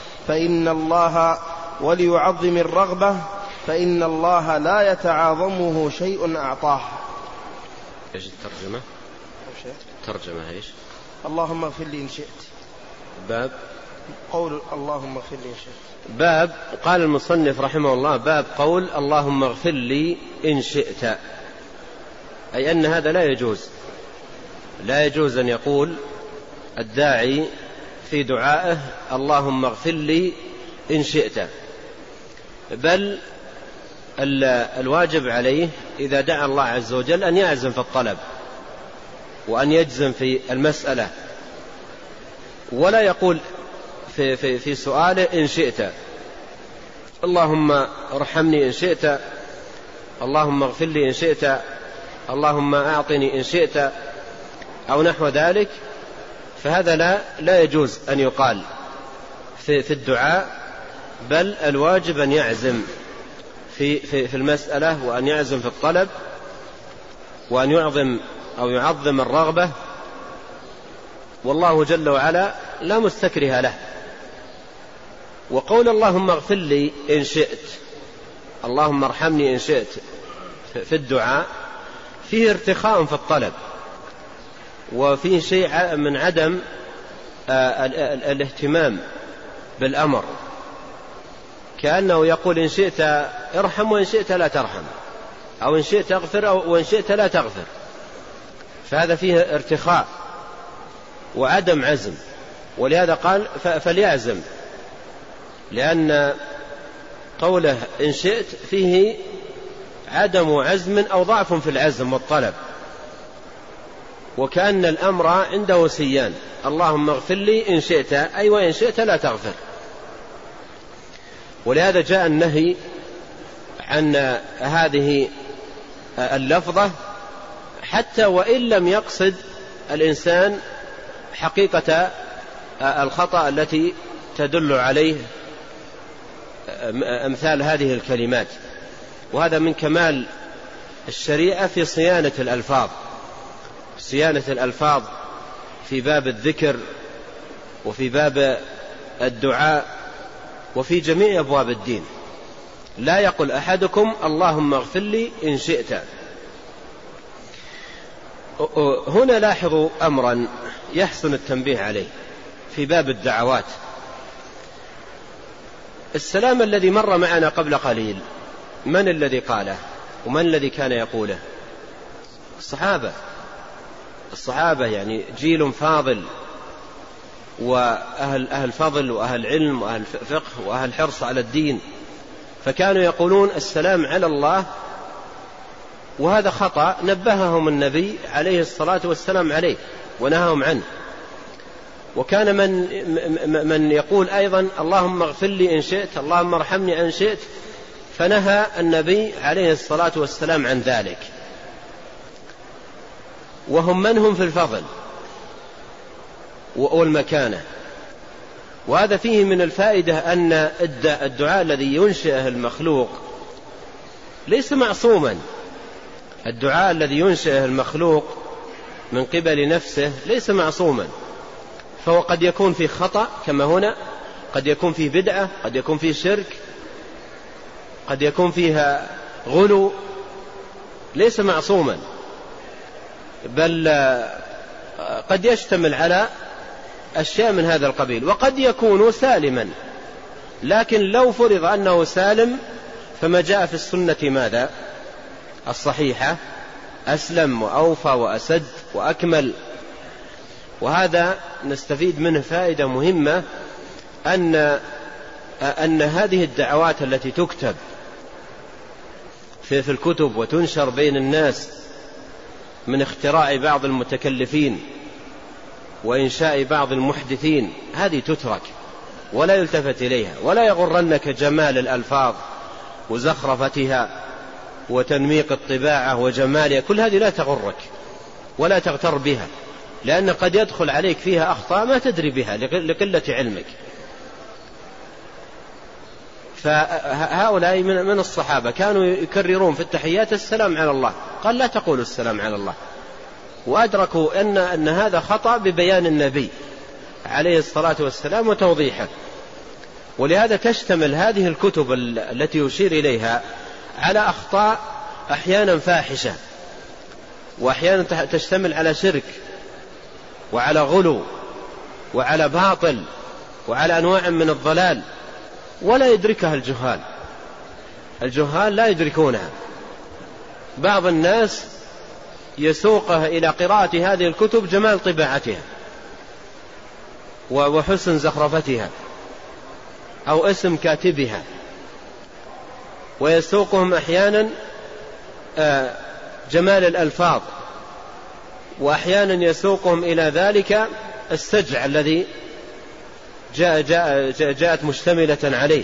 فإن الله لا يتعاظمه شيء أعطاه. ايش الترجمة؟ الترجمة ايش؟ اللهم اغفر لي إن شئت. باب قول اللهم اغفر لي إن شئت. باب قال المصنف رحمه الله: باب قول اللهم اغفر لي إن شئت، أي أن هذا لا يجوز أن يقول الداعي في دعائه اللهم اغفر لي إن شئت، بل الواجب عليه إذا دعا الله عز وجل أن يعزم في الطلب وأن يجزم في المسألة ولا يقول في سؤاله إن شئت، اللهم ارحمني إن شئت، اللهم اغفر لي إن شئت، اللهم أعطني إن شئت، أو نحو ذلك، فهذا لا يجوز أن يقال في الدعاء، بل الواجب أن يعزم في المسألة، وأن يعزم في الطلب، وأن يعظم الرغبة، والله جل وعلا لا مستكره له. وقول اللهم اغفر لي إن شئت، اللهم ارحمني إن شئت في الدعاء فيه ارتخاء في الطلب، وفيه شيء من عدم الاهتمام بالأمر، كأنه يقول إن شئت ارحم وإن شئت لا ترحم، أو إن شئت اغفر وإن شئت لا تغفر، فهذا فيه ارتخاء وعدم عزم. ولهذا قال فليعزم، لأن قوله إن شئت فيه عدم عزم أو ضعف في العزم والطلب، وكأن الأمر عنده سيان، اللهم اغفر لي إن شئت، أي وإن شئت لا تغفر. ولهذا جاء النهي عن هذه اللفظة، حتى وإن لم يقصد الإنسان حقيقة الخطأ التي تدل عليه أمثال هذه الكلمات. وهذا من كمال الشريعة في صيانة الألفاظ، صيانة الألفاظ في باب الذكر، وفي باب الدعاء، وفي جميع أبواب الدين. لا يقول أحدكم اللهم اغفر لي إن شئت. هنا لاحظوا أمرا يحسن التنبيه عليه في باب الدعوات. السلام الذي مر معنا قبل قليل من الذي قاله ومن الذي كان يقوله؟ الصحابة، يعني جيل فاضل، وأهل فضل وأهل علم وأهل فقه وأهل حرص على الدين، فكانوا يقولون السلام على الله، وهذا خطأ نبههم النبي عليه الصلاة والسلام عليه ونهاهم عنه. وكان من يقول أيضا اللهم اغفر لي إن شئت، اللهم ارحمني إن شئت، فنهى النبي عليه الصلاة والسلام عن ذلك. وهم من هم في الفضل والمكانة. وهذا فيه من الفائدة أن الدعاء الذي ينشئه المخلوق ليس معصوما. الدعاء الذي ينشئه المخلوق من قبل نفسه ليس معصوما، فهو قد يكون فيه خطأ كما هنا، قد يكون فيه بدعة، قد يكون فيه شرك، قد يكون فيها غلو، ليس معصوما، بل قد يشتمل على أشياء من هذا القبيل، وقد يكون سالما. لكن لو فرض أنه سالم فما جاء في السنة ماذا؟ الصحيحة أسلم وأوفى وأسد وأكمل. وهذا نستفيد منه فائدة مهمة، أن هذه الدعوات التي تكتب في الكتب وتنشر بين الناس من اختراع بعض المتكلفين وإنشاء بعض المحدثين، هذه تترك ولا يلتفت إليها، ولا يغرنك جمال الألفاظ وزخرفتها وتنميق الطباعة وجمالها، كل هذه لا تغرك ولا تغتر بها، لأن قد يدخل عليك فيها أخطاء ما تدري بها لقلة علمك. فهؤلاء من الصحابة كانوا يكررون في التحيات السلام على الله، قال لا تقولوا السلام على الله، وأدركوا أن هذا خطأ ببيان النبي عليه الصلاة والسلام وتوضيحه. ولهذا تشتمل هذه الكتب التي يشير إليها على أخطاء أحيانا فاحشة، وأحيانا تشتمل على شرك وعلى غلو وعلى باطل وعلى أنواع من الضلال، ولا يدركها الجهال لا يدركونها. بعض الناس يسوقه إلى قراءة هذه الكتب جمال طباعتها وحسن زخرفتها أو اسم كاتبها، ويسوقهم أحيانا جمال الألفاظ، وأحيانا يسوقهم إلى ذلك السجع الذي جاءت مشتملة عليه،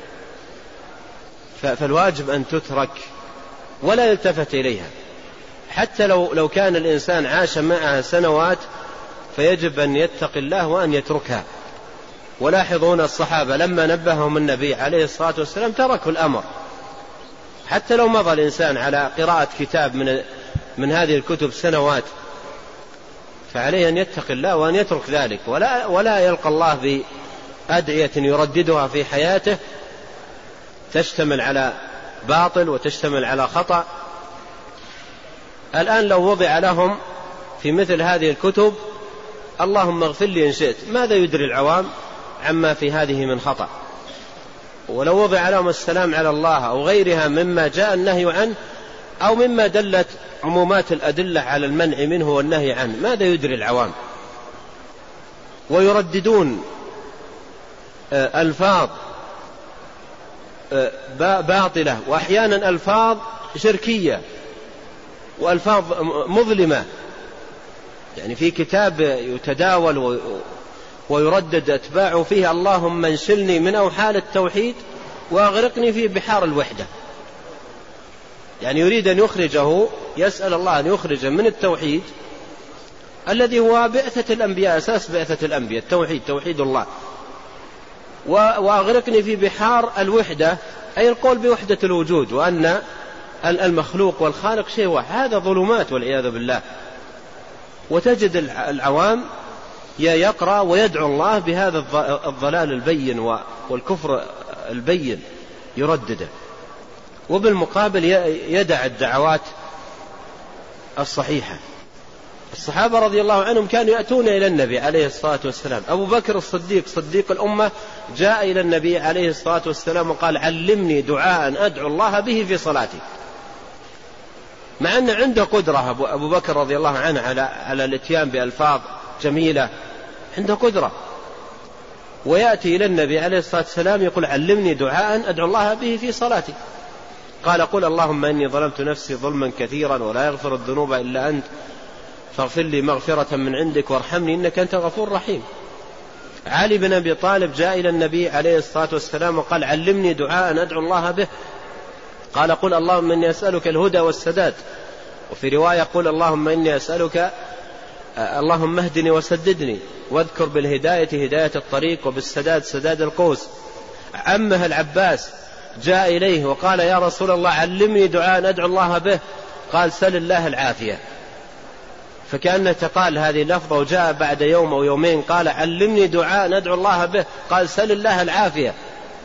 فالواجب أن تترك ولا يلتفت إليها، حتى لو كان الإنسان عاش معها سنوات فيجب أن يتقي الله وأن يتركها. ولاحظون الصحابة لما نبههم النبي عليه الصلاة والسلام تركوا الأمر، حتى لو مضى الإنسان على قراءة كتاب من هذه الكتب سنوات فعليه أن يتقي الله وأن يترك ذلك، ولا يلقى الله بأدعية يرددها في حياته تشتمل على باطل وتشتمل على خطأ. الآن لو وضع لهم في مثل هذه الكتب اللهم اغفر لي إن شئت، ماذا يدري العوام عما في هذه من خطأ؟ ولو وضع لهم السلام على الله أو غيرها مما جاء النهي عنه أو مما دلت عمومات الأدلة على المنع منه والنهي عنه، ماذا يدري العوام؟ ويرددون ألفاظ باطلة وأحيانا ألفاظ شركية وألفاظ مظلمة. يعني في كتاب يتداول ويردد أتباعه فيه اللهم انشلني من أوحال التوحيد وأغرقني في بحار الوحدة، يعني يريد أن يخرجه، يسأل الله أن يخرجه من التوحيد الذي هو بعثة الأنبياء، أساس بعثة الأنبياء التوحيد، توحيد الله، وأغرقني في بحار الوحدة، أي القول بوحدة الوجود وأن المخلوق والخالق شيء واحد. هذا ظلمات والعياذ بالله. وتجد العوام يقرأ ويدعو الله بهذا الضلال البين والكفر البين يردده، وبالمقابل يدع الدعوات الصحيحة. الصحابة رضي الله عنهم كانوا يأتون إلى النبي عليه الصلاة والسلام. أبو بكر الصديق صديق الأمة جاء إلى النبي عليه الصلاة والسلام وقال علمني دعاء أدعو الله به في صلاتي، مع أن عنده قدرة أبو بكر رضي الله عنه على الاتيان بألفاظ جميلة، عنده قدرة، ويأتي إلى النبي عليه الصلاة والسلام يقول علمني دعاء أدعو الله به في صلاتي. قال قل اللهم إني ظلمت نفسي ظلما كثيرا ولا يغفر الذنوب إلا أنت فاغفر لي مغفرة من عندك وارحمني إنك أنت غفور رحيم. علي بن أبي طالب جاء إلى النبي عليه الصلاة والسلام وقال علمني دعاء أدعو الله به، قال قل اللهم إني أسألك الهدى والسداد، وفي رواية قل اللهم إني أسألك اللهم اهدني وسددني، واذكر بالهداية هداية الطريق وبالسداد سداد القوس. عمه العباس جاء إليه وقال يا رسول الله علمني دعاء أدعو الله به، قال سل الله العافية. فكأنه تقال هذه اللفظة وجاء بعد يوم أو يومين قال علمني دعاء أدعو الله به، قال سل الله العافية.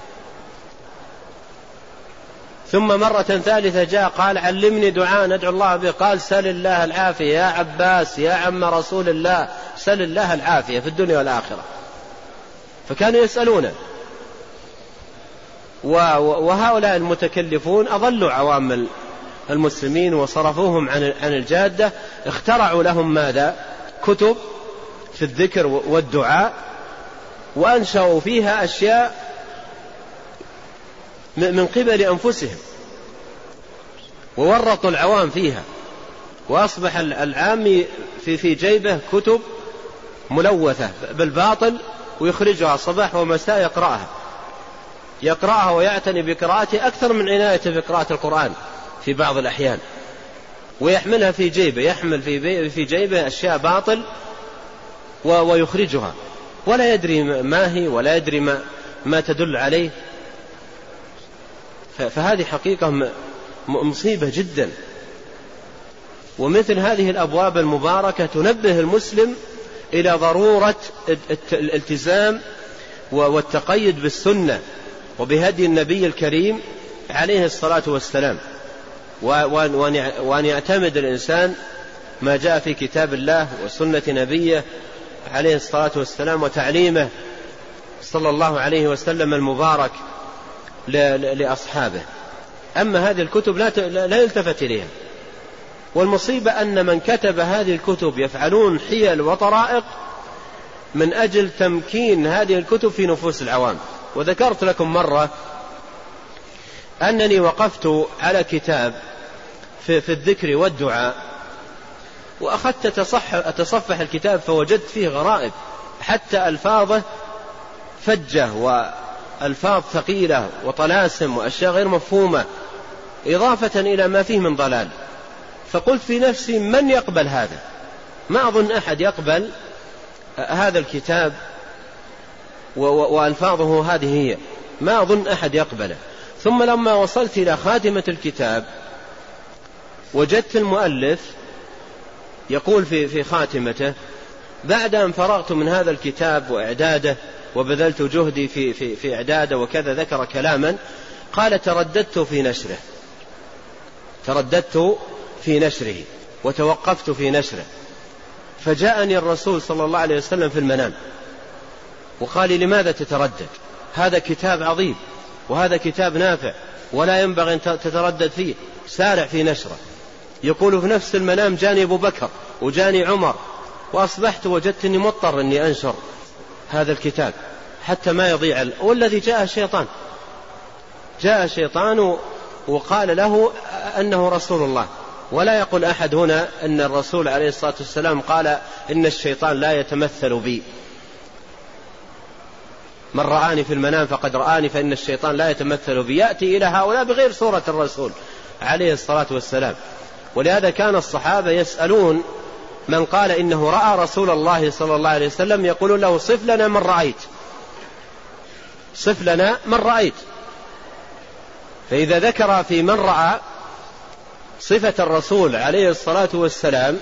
ثم مرة ثالثة جاء قال علمني دعاء أدعو الله به، قال سل الله العافية يا عباس يا عم رسول الله، سل الله العافية في الدنيا والآخرة. فكانوا يسألونه. وهؤلاء المتكلفون أضلوا عوام المسلمين وصرفوهم عن الجادة، اخترعوا لهم ماذا؟ كتب في الذكر والدعاء، وأنشأوا فيها أشياء من قبل أنفسهم، وورطوا العوام فيها، وأصبح العام في جيبه كتب ملوثة بالباطل ويخرجها صباح ومساء يقرأها ويعتني بقراءته أكثر من عنايته بقراءة القرآن في بعض الأحيان، ويحملها في جيبه، يحمل في جيبه أشياء باطل ويخرجها ولا يدري ما هي ولا يدري ما تدل عليه. فهذه حقيقة مصيبة جدا. ومثل هذه الأبواب المباركة تنبه المسلم إلى ضرورة الالتزام والتقيد بالسنة وبهدي النبي الكريم عليه الصلاة والسلام، وأن يعتمد الإنسان ما جاء في كتاب الله وسنة نبيه عليه الصلاة والسلام وتعليمه صلى الله عليه وسلم المبارك لأصحابه. أما هذه الكتب لا يلتفت إليها. والمصيبة أن من كتب هذه الكتب يفعلون حيل وطرائق من أجل تمكين هذه الكتب في نفوس العوام. وذكرت لكم مرة أنني وقفت على كتاب في الذكر والدعاء، وأخذت أتصفح الكتاب فوجدت فيه غرائب، حتى ألفاظه فجة وألفاظ ثقيلة وطلاسم وأشياء غير مفهومة إضافة إلى ما فيه من ضلال. فقلت في نفسي من يقبل هذا؟ ما أظن أحد يقبل هذا الكتاب وألفاظه هذه هي، ما أظن أحد يقبله. ثم لما وصلت إلى خاتمة الكتاب وجدت المؤلف يقول في خاتمته: بعد أن فرغت من هذا الكتاب وإعداده وبذلت جهدي في إعداده وكذا، ذكر كلاما قال: ترددت في نشره وتوقفت في نشره، فجاءني الرسول صلى الله عليه وسلم في المنام وقال لي: لماذا تتردد؟ هذا كتاب عظيم وهذا كتاب نافع ولا ينبغي أن تتردد فيه، سارع في نشره. يقول في نفس المنام جاني أبو بكر وجاني عمر، وأصبحت وجدت أني مضطر أني أنشر هذا الكتاب حتى ما يضيع. والذي جاء شيطان وقال له أنه رسول الله. ولا يقول أحد هنا أن الرسول عليه الصلاة والسلام قال إن الشيطان لا يتمثل بي، من رآني في المنام فقد رآني، فإن الشيطان لا يتمثل بي. يأتي إلى هؤلاء بغير صورة الرسول عليه الصلاة والسلام. ولهذا كان الصحابة يسألون من قال إنه رأى رسول الله صلى الله عليه وسلم، يقولون له: صف لنا من رأيت. فإذا ذكر في من رأى صفة الرسول عليه الصلاة والسلام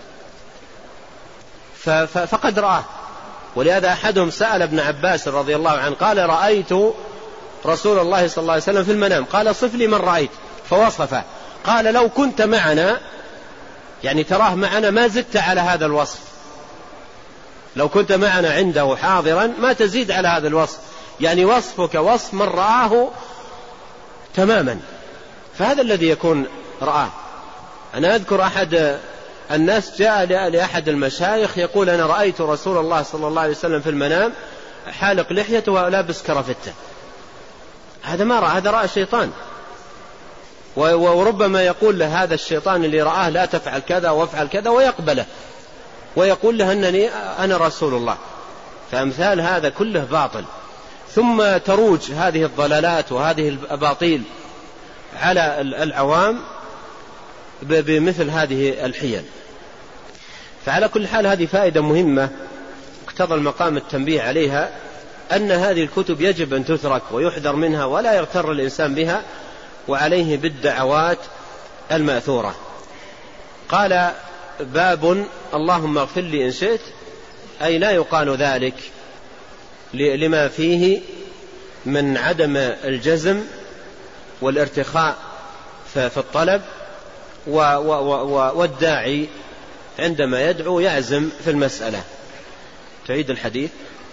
فقد رآه. ولهذا أحدهم سأل ابن عباس رضي الله عنه قال: رأيت رسول الله صلى الله عليه وسلم في المنام، قال: صف لي من رأيت، فوصفه. قال: لو كنت معنا، يعني تراه معنا، ما زدت على هذا الوصف. لو كنت معنا عنده حاضرا ما تزيد على هذا الوصف، يعني وصفك وصف من رآه تماما. فهذا الذي يكون رآه. أنا أذكر أحد الناس جاء لأحد المشايخ يقول: أنا رأيت رسول الله صلى الله عليه وسلم في المنام حالق لحيته ولابس كرافته. هذا ما رأى، هذا رأى شيطان. وربما يقول له هذا الشيطان اللي رآه: لا تفعل كذا وافعل كذا، ويقبله ويقول له أنني أنا رسول الله. فأمثال هذا كله باطل. ثم تروج هذه الضلالات وهذه الأباطيل على العوام بمثل هذه الحيل. فعلى كل حال هذه فائدة مهمة اقتضى المقام التنبيه عليها، أن هذه الكتب يجب أن تترك ويحذر منها ولا يغتر الإنسان بها، وعليه بالدعوات المأثورة. قال: باب اللهم اغفر لي إن شئت، أي لا يقال ذلك لما فيه من عدم الجزم والارتخاء في الطلب، والداعي عندما يدعو يعزم في المسألة. تعيد الحديث.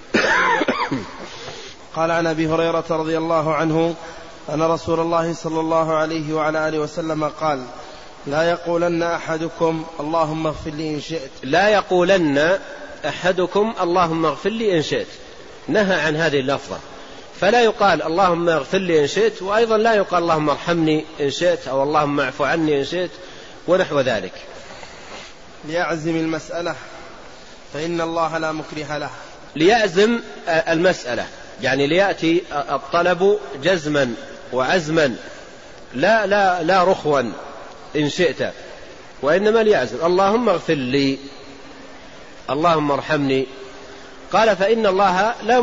قال: عن أبي هريرة رضي الله عنه أن رسول الله صلى الله عليه وعلى آله وسلم قال: لا يقولن أحدكم اللهم اغفر لي إن شئت. لا يقولن أحدكم اللهم اغفر لي إن شئت، نهى عن هذه اللفظة. فلا يقال اللهم اغفر لي إن شئت، وأيضا لا يقال اللهم ارحمني إن شئت، أو اللهم اعف عني إن شئت، ونحو ذلك. ليعزم المسألة فإن الله لا مكره له. ليعزم المسألة، يعني ليأتي الطلب جزما وعزما، لا رخوا إن شئت، وإنما ليعزم اللهم اغفر لي، اللهم ارحمني. قال: فإن الله لا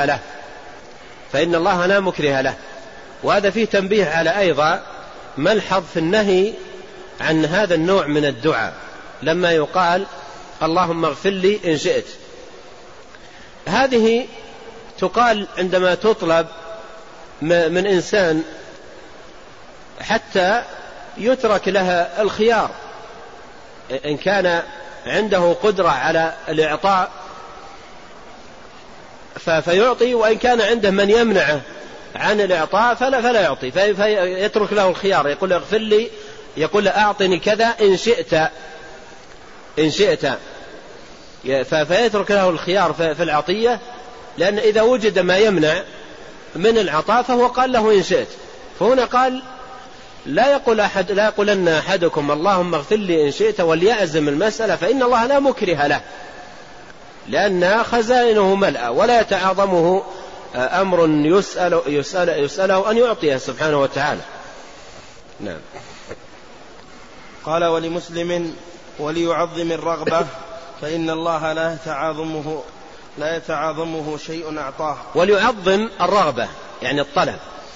مكره له. وهذا فيه تنبيه على أيضا ملحظ في النهي عن هذا النوع من الدعاء، لما يقال اللهم اغفر لي إن شئت. هذه تقال عندما تطلب من إنسان حتى يترك لها الخيار، إن كان عنده قدرة على الإعطاء فيعطي، وإن كان عنده من يمنعه عن الإعطاء فلا يعطي، فيترك له الخيار. يقول: اغفر لي، يقول: أعطني كذا إن شئت، فيترك له الخيار في العطية، لأن إذا وجد ما يمنع من العطاء فهو قال له إن شئت. فهنا قال: لا يقولن أحدكم اللهم اغفر لي إن شئت، وليعزم المسألة فإن الله لا مكره له، لأن خزائنه ملأى ولا يتعاظمه أمر يسأله أن يعطيه سبحانه وتعالى. نعم. قال: ولمسلم: وليعظم الرغبة فإن الله لا يتعاظمه شيء أعطاه. وليعظم الرغبة يعني الطلب،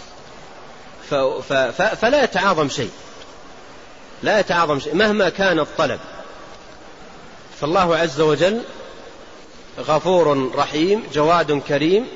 فلا يتعاظم شيء، لا يتعاظم شيء مهما كان الطلب. فالله عز وجل غفور رحيم جواد كريم،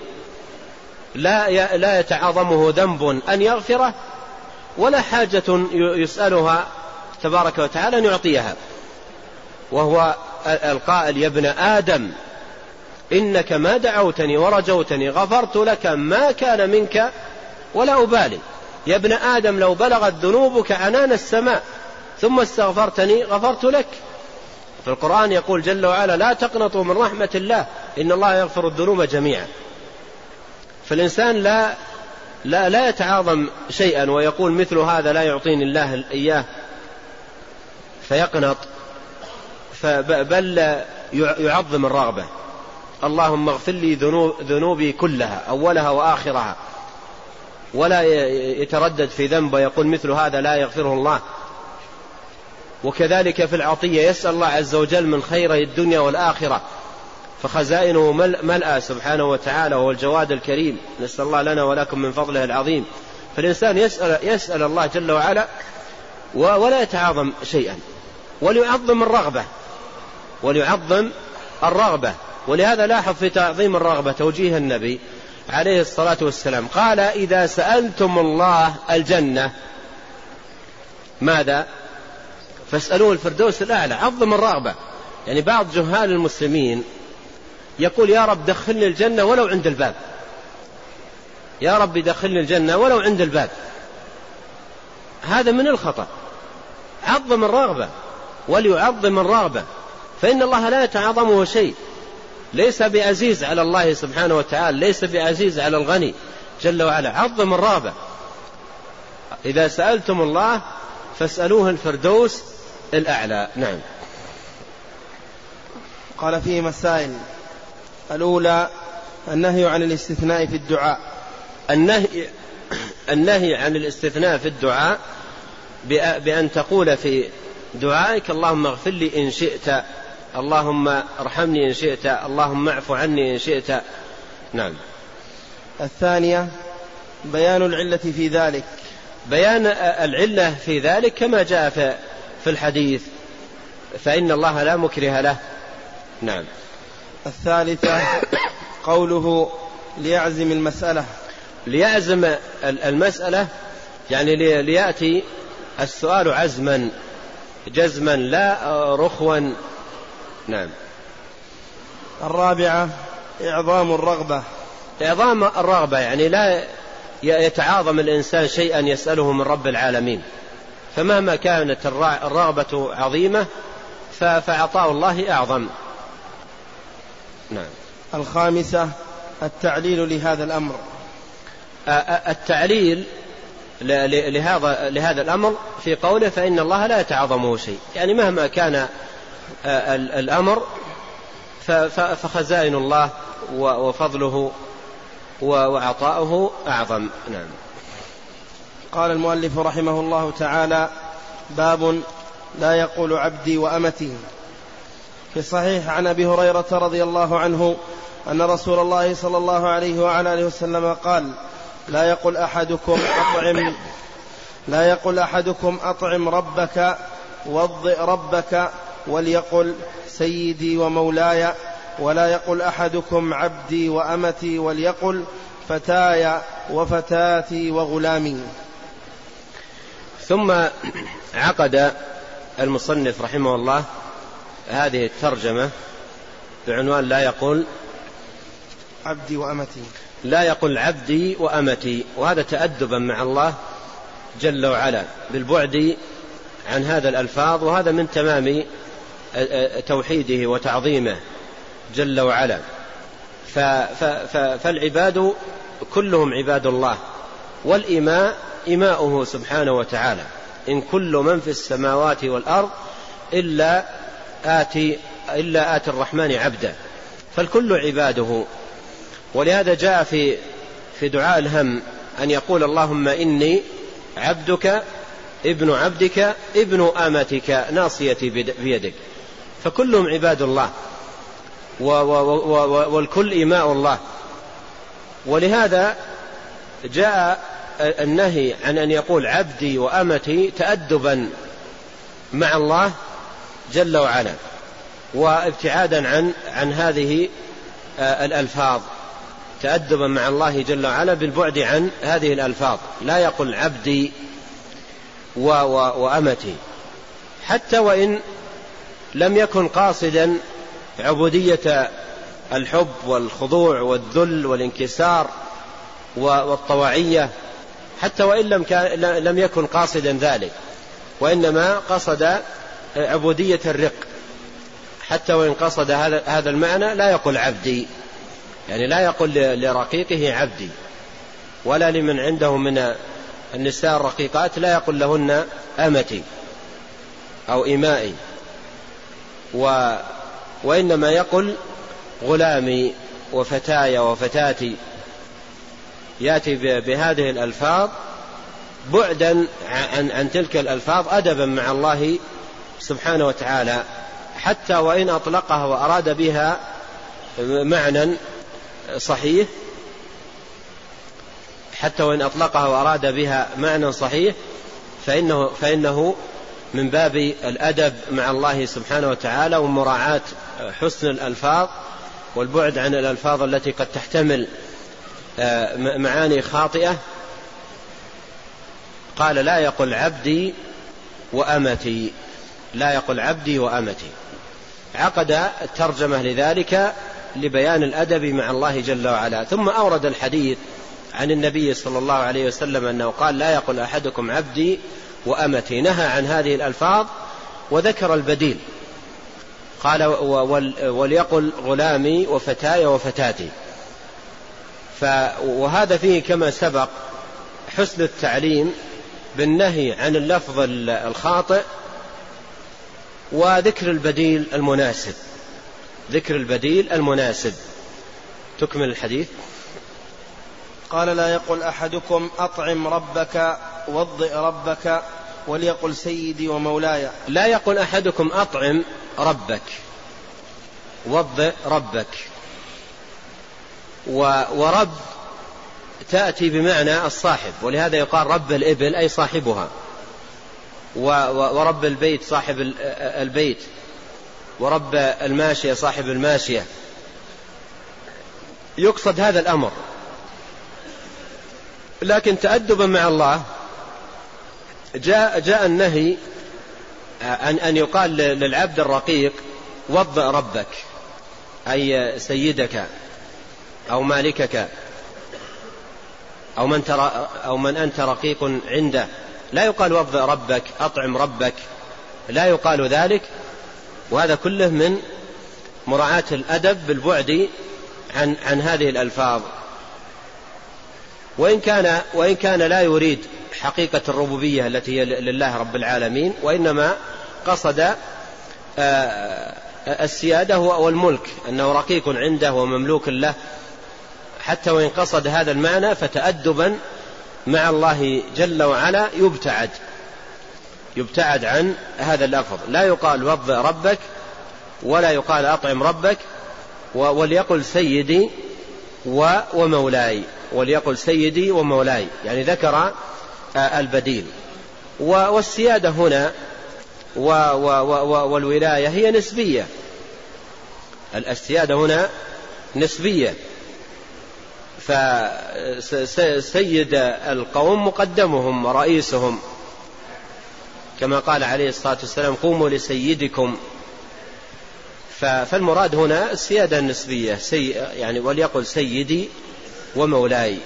لا يتعاظمه ذنب أن يغفره، ولا حاجة يسألها تبارك وتعالى أن يعطيها. وهو القائل: يا ابن آدم إنك ما دعوتني ورجوتني غفرت لك ما كان منك ولا أبالي. يا ابن آدم لو بلغت ذنوبك عنان السماء ثم استغفرتني غفرت لك. في القرآن يقول جل وعلا: لا تقنطوا من رحمة الله إن الله يغفر الذنوب جميعا. فالإنسان لا يتعاظم شيئا ويقول مثل هذا لا يعطيني الله إياه فيقنط، بل يعظم الرغبة. اللهم اغفر لي ذنوبي كلها أولها وآخرها، ولا يتردد في ذنب ويقول مثل هذا لا يغفره الله. وكذلك في العطية يسأل الله عز وجل من خير الدنيا والآخرة، فخزائنه ملأ سبحانه وتعالى، وهو الجواد الكريم. نسأل الله لنا ولكم من فضله العظيم. فالإنسان يسأل الله جل وعلا ولا يتعاظم شيئا، وليعظم الرغبة. ولهذا لاحظ في تعظيم الرغبة توجيه النبي عليه الصلاة والسلام، قال: إذا سألتم الله الجنة ماذا؟ فاسألوه الفردوس الأعلى. عظم الرغبة. يعني بعض جهال المسلمين يقول: يا رب دخلني الجنة ولو عند الباب، يا رب دخلني الجنة ولو عند الباب. هذا من الخطأ. عظم الرغبة، وليعظم الرغبة، فإن الله لا يتعاظمه شيء. ليس بعزيز على الله سبحانه وتعالى، ليس بعزيز على الغني جل وعلا. عظم الرغبة. إذا سألتم الله فاسألوه الفردوس الأعلى. نعم. قال: فيه مسائل. الأولى: النهي عن الاستثناء في الدعاء. النهي عن الاستثناء في الدعاء بأن تقول في دعائك: اللهم اغفر لي إن شئت، اللهم ارحمني إن شئت، اللهم اعف عني إن شئت. نعم. الثانية: بيان العلة في ذلك. بيان العلة في ذلك كما جاء في الحديث: فإن الله لا مكره له. نعم. الثالثة: قوله: ليعزم المسألة. ليعزم المسألة يعني ليأتي السؤال جزما لا رخوا. نعم. الرابعة: إعظام الرغبة يعني لا يتعاظم الإنسان شيئا يسأله من رب العالمين، فمهما كانت الرغبة عظيمة فعطاء الله أعظم. نعم. الخامسة: التعليل لهذا الأمر. التعليل لهذا الأمر في قوله: فإن الله لا يتعاظمه شيء، يعني مهما كان الأمر فخزائن الله وفضله وعطاؤه أعظم. نعم. قال المؤلف رحمه الله تعالى: باب لا يقول عبدي وأمتي. في الصحيح عن أبي هريرة رضي الله عنه أن رسول الله صلى الله عليه وعلى آله وسلم قال: لا يقل أحدكم أطعم ربك وضئ ربك، وليقل سيدي ومولاي، ولا يقل أحدكم عبدي وأمتي، وليقل فتاي وفتاتي وغلامي. ثم عقد المصنف رحمه الله هذه الترجمة بعنوان: لا يقول عبدي وأمتي. لا يقول عبدي وأمتي، وهذا تأدبا مع الله جل وعلا بالبعد عن هذا الألفاظ، وهذا من تمام توحيده وتعظيمه جل وعلا. فالعباد كلهم عباد الله، والإماء إماؤه سبحانه وتعالى: إن كل من في السماوات والأرض إلا آتي الرحمن عبدا. فالكل عباده، ولهذا جاء في دعاء الهم أن يقول اللهم إني عبدك ابن عبدك ابن أمتك ناصيتي بيدك، فكلهم عباد الله والكل إماء الله. ولهذا جاء النهي عن أن يقول عبدي وأمتي تأدبا مع الله جل وعلا، وابتعادا عن هذه الألفاظ، تأدبا مع الله جل وعلا بالبعد عن هذه الألفاظ. لا يقول عبدي وأمتي، حتى وإن لم يكن قاصدا عبودية الحب والخضوع والذل والانكسار والطواعية، حتى وإن لم يكن قاصدا ذلك، وإنما قصد عبودية الرق، حتى وإن قصد هذا المعنى لا يقول عبدي، يعني لا يقول لرقيقه عبدي، ولا لمن عنده من النساء الرقيقات لا يقول لهن أمتي أو إمائي، وإنما يقول غلامي وفتاي وفتاتي، يأتي بهذه الألفاظ بعدا عن تلك الألفاظ أدبا مع الله سبحانه وتعالى، حتى وإن أطلقها وأراد بها معنى صحيح، حتى وإن أطلقها وأراد بها معنى صحيح فإنه من باب الأدب مع الله سبحانه وتعالى ومراعاة حسن الألفاظ والبعد عن الألفاظ التي قد تحتمل معاني خاطئة. قال لا يقل عبدي وأمتي، لا يقل عبدي وأمتي. عقد الترجمة لذلك لبيان الأدب مع الله جل وعلا. ثم أورد الحديث عن النبي صلى الله عليه وسلم أنه قال لا يقل أحدكم عبدي وأمتي، نهى عن هذه الألفاظ وذكر البديل، قال وليقل غلامي وفتاي وفتاتي. وهذا فيه كما سبق حسن التعليم بالنهي عن اللفظ الخاطئ وذكر البديل المناسب، ذكر البديل المناسب. تكمل الحديث. قال لا يقل أحدكم أطعم ربك وضئ ربك وليقل سيدي ومولاي. لا يقل أحدكم أطعم ربك وضئ ربك. ورب تأتي بمعنى الصاحب، ولهذا يقال رب الإبل أي صاحبها، ورب البيت صاحب البيت، ورب الماشية صاحب الماشية. يقصد هذا الأمر، لكن تأدبا مع الله جاء النهي أن يقال للعبد الرقيق وضئ ربك أي سيدك أو مالكك أو من أنت رقيق عنده. لا يقال وضئ ربك أطعم ربك، لا يقال ذلك. وهذا كله من مراعاة الأدب بالبعد عن هذه الألفاظ. وإن كان لا يريد حقيقة الربوبية التي هي لله رب العالمين، وإنما قصد السيادة والملك، أنه رقيق عنده ومملوك له، حتى وإن قصد هذا المعنى فتأدبا مع الله جل وعلا يبتعد عن هذا اللفظ. لا يقال وضئ ربك ولا يقال أطعم ربك، وليقل سيدي ومولاي، وليقل سيدي ومولاي، يعني ذكر البديل. والسيادة هنا والولاية هي نسبية، السيادة هنا نسبية، فسيد القوم مقدمهم ورئيسهم، كما قال عليه الصلاة والسلام قوموا لسيدكم. فالمراد هنا السيادة النسبية، يعني وليقل سيدي ومولاي.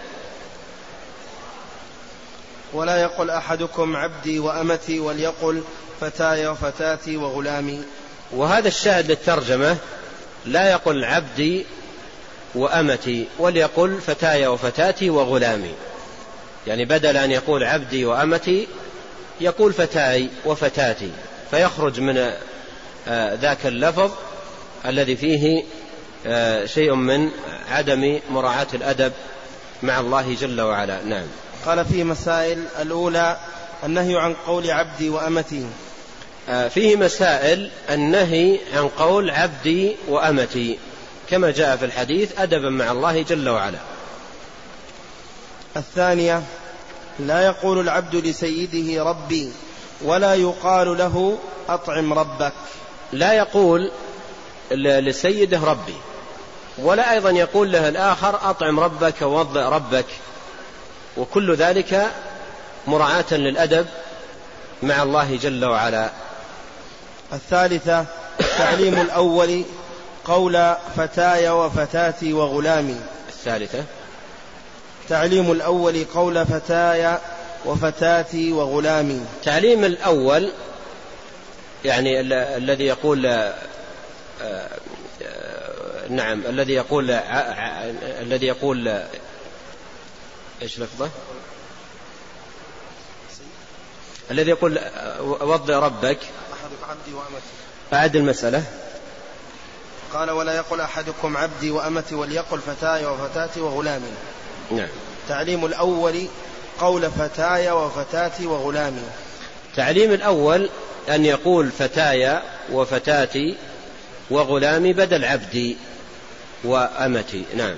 ولا يقل أحدكم عبدي وأمتي وليقل فتاي وفتاتي وغلامي. وهذا الشاهد للترجمة، لا يقل عبدي وأمتي وليقل فتاي وفتاتي وغلامي، يعني بدل أن يقول عبدي وأمتي يقول فتاي وفتاتي، فيخرج من ذاك اللفظ الذي فيه شيء من عدم مراعاة الأدب مع الله جل وعلا. نعم. قال فيه مسائل. الأولى النهي عن قول عبدي وأمتي. فيه مسائل النهي عن قول عبدي وأمتي كما جاء في الحديث أدبا مع الله جل وعلا. الثانية لا يقول العبد لسيده ربي ولا يقال له أطعم ربك. لا يقول لسيده ربي ولا أيضا يقول له الآخر أطعم ربك ووضع ربك، وكل ذلك مراعاة للأدب مع الله جل وعلا. الثالثة التعليم الأول قول فتاي وفتاتي وغلامي. الثالثة تعليم الأول قول فتاي وفتاتي وغلامي. تعليم الأول يعني الذي يقول نعم الذي يقول ايش لفظه؟ الذي يقول وضع ربك. أحدكم عبدي وأمتي. أعد المسألة. قال ولا يقول أحدكم عبدي وأمتي وليقل فتاي وفتاتي وغلامي. نعم. تعليم الأول قول فتاي وفتاتي وغلامي. تعليم الأول أن يقول فتاي وفتاتي وغلامي بدل عبدي وأمتي. نعم.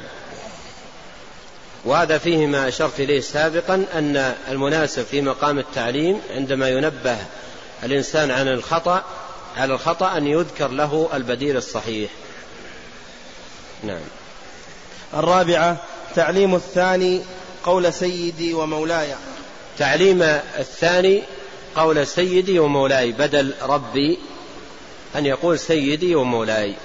وهذا فيه ما أشرت إليه سابقا أن المناسب في مقام التعليم عندما ينبه الإنسان على الخطأ أن يذكر له البديل الصحيح. نعم. الرابعة تعليم الثاني قول سيدي ومولاي. تعليم الثاني قول سيدي ومولاي بدل ربي أن يقول سيدي ومولاي.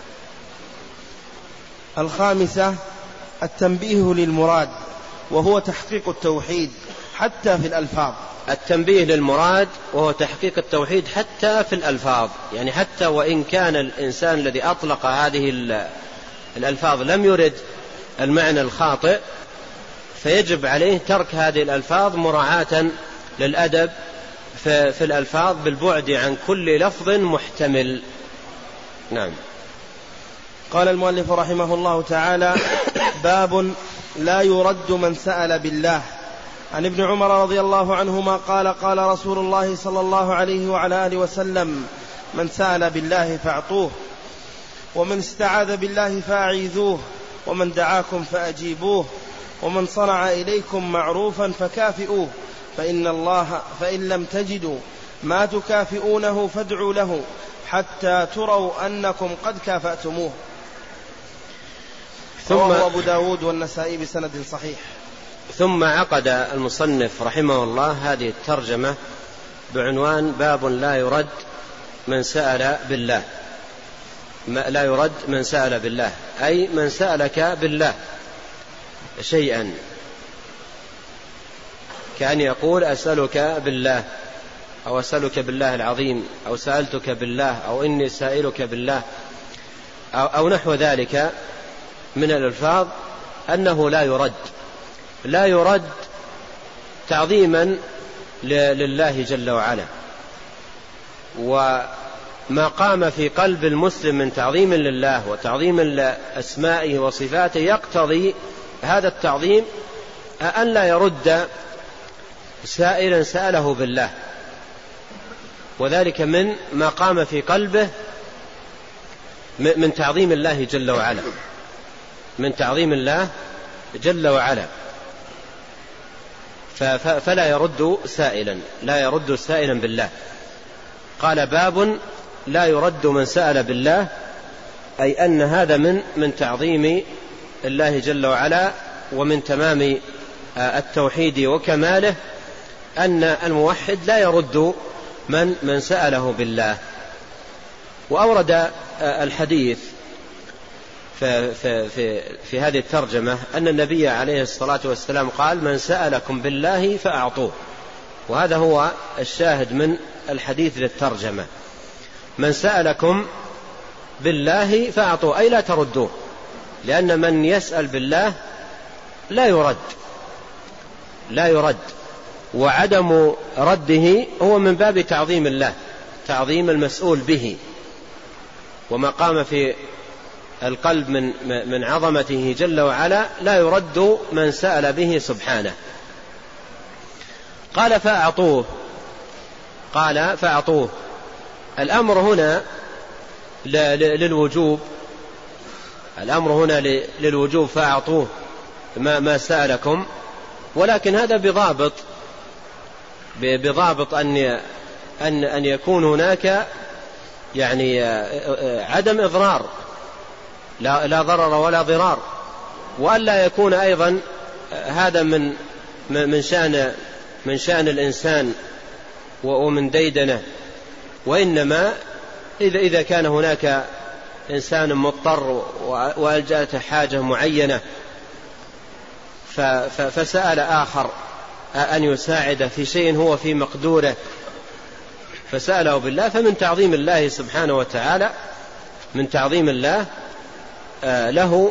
الخامسة التنبيه للمراد وهو تحقيق التوحيد حتى في الألفاظ. التنبيه للمراد وهو تحقيق التوحيد حتى في الألفاظ، يعني حتى وإن كان الإنسان الذي أطلق هذه الألفاظ لم يرد المعنى الخاطئ فيجب عليه ترك هذه الألفاظ مراعاة للأدب في الألفاظ بالبعد عن كل لفظ محتمل. نعم. قال المؤلف رحمه الله تعالى باب لا يرد من سأل بالله. عن ابن عمر رضي الله عنهما قال قال رسول الله صلى الله عليه وعلى آله وسلم من سأل بالله فاعطوه ومن استعاذ بالله فأعيذوه ومن دعاكم فأجيبوه ومن صنع إليكم معروفا فكافئوه فإن لم تجدوا ما تكافئونه فادعوا له حتى تروا أنكم قد كافأتموه. رواه أبو داود والنسائي بسند صحيح. ثم عقد المصنف رحمه الله هذه الترجمة بعنوان باب لا يرد من سأل بالله. لا يرد من سأل بالله أي من سألك بالله شيئا، كأن يقول أسألك بالله أو أسألك بالله العظيم أو سألتك بالله أو إني سائلك بالله أو نحو ذلك من الألفاظ، أنه لا يرد تعظيما لله جل وعلا، وما قام في قلب المسلم من تعظيم لله وتعظيم لأسمائه وصفاته يقتضي هذا التعظيم أن لا يرد سائلا سأله بالله، وذلك من ما قام في قلبه من تعظيم الله جل وعلا، من تعظيم الله جل وعلا، فلا يرد سائلا بالله. قال باب لا يرد من سأل بالله، أي أن هذا من تعظيم الله جل وعلا ومن تمام التوحيد وكماله أن الموحد لا يرد من سأله بالله. وأورد الحديث في هذه الترجمة أن النبي عليه الصلاة والسلام قال من سألكم بالله فأعطوه، وهذا هو الشاهد من الحديث للترجمة، من سألكم بالله فأعطوه أي لا تردوه، لأن من يسأل بالله لا يرد، وعدم رده هو من باب تعظيم الله، تعظيم المسؤول به، وما قام في القلب من عظمته جل وعلا لا يرد من سأل به سبحانه. قال فأعطوه. الأمر هنا للوجوب، الأمر هنا للوجوب، فأعطوه ما سألكم، ولكن هذا بضابط أن يكون هناك يعني عدم إضرار، لا ضرر ولا ضرار، وألا يكون أيضا هذا من شأن الإنسان ومن ديدنه، وإنما إذا كان هناك إنسان مضطر وألجأته حاجة معينة فسأل آخر أن يساعده في شيء هو في مقدوره فسأله بالله، فمن تعظيم الله سبحانه وتعالى، من تعظيم الله له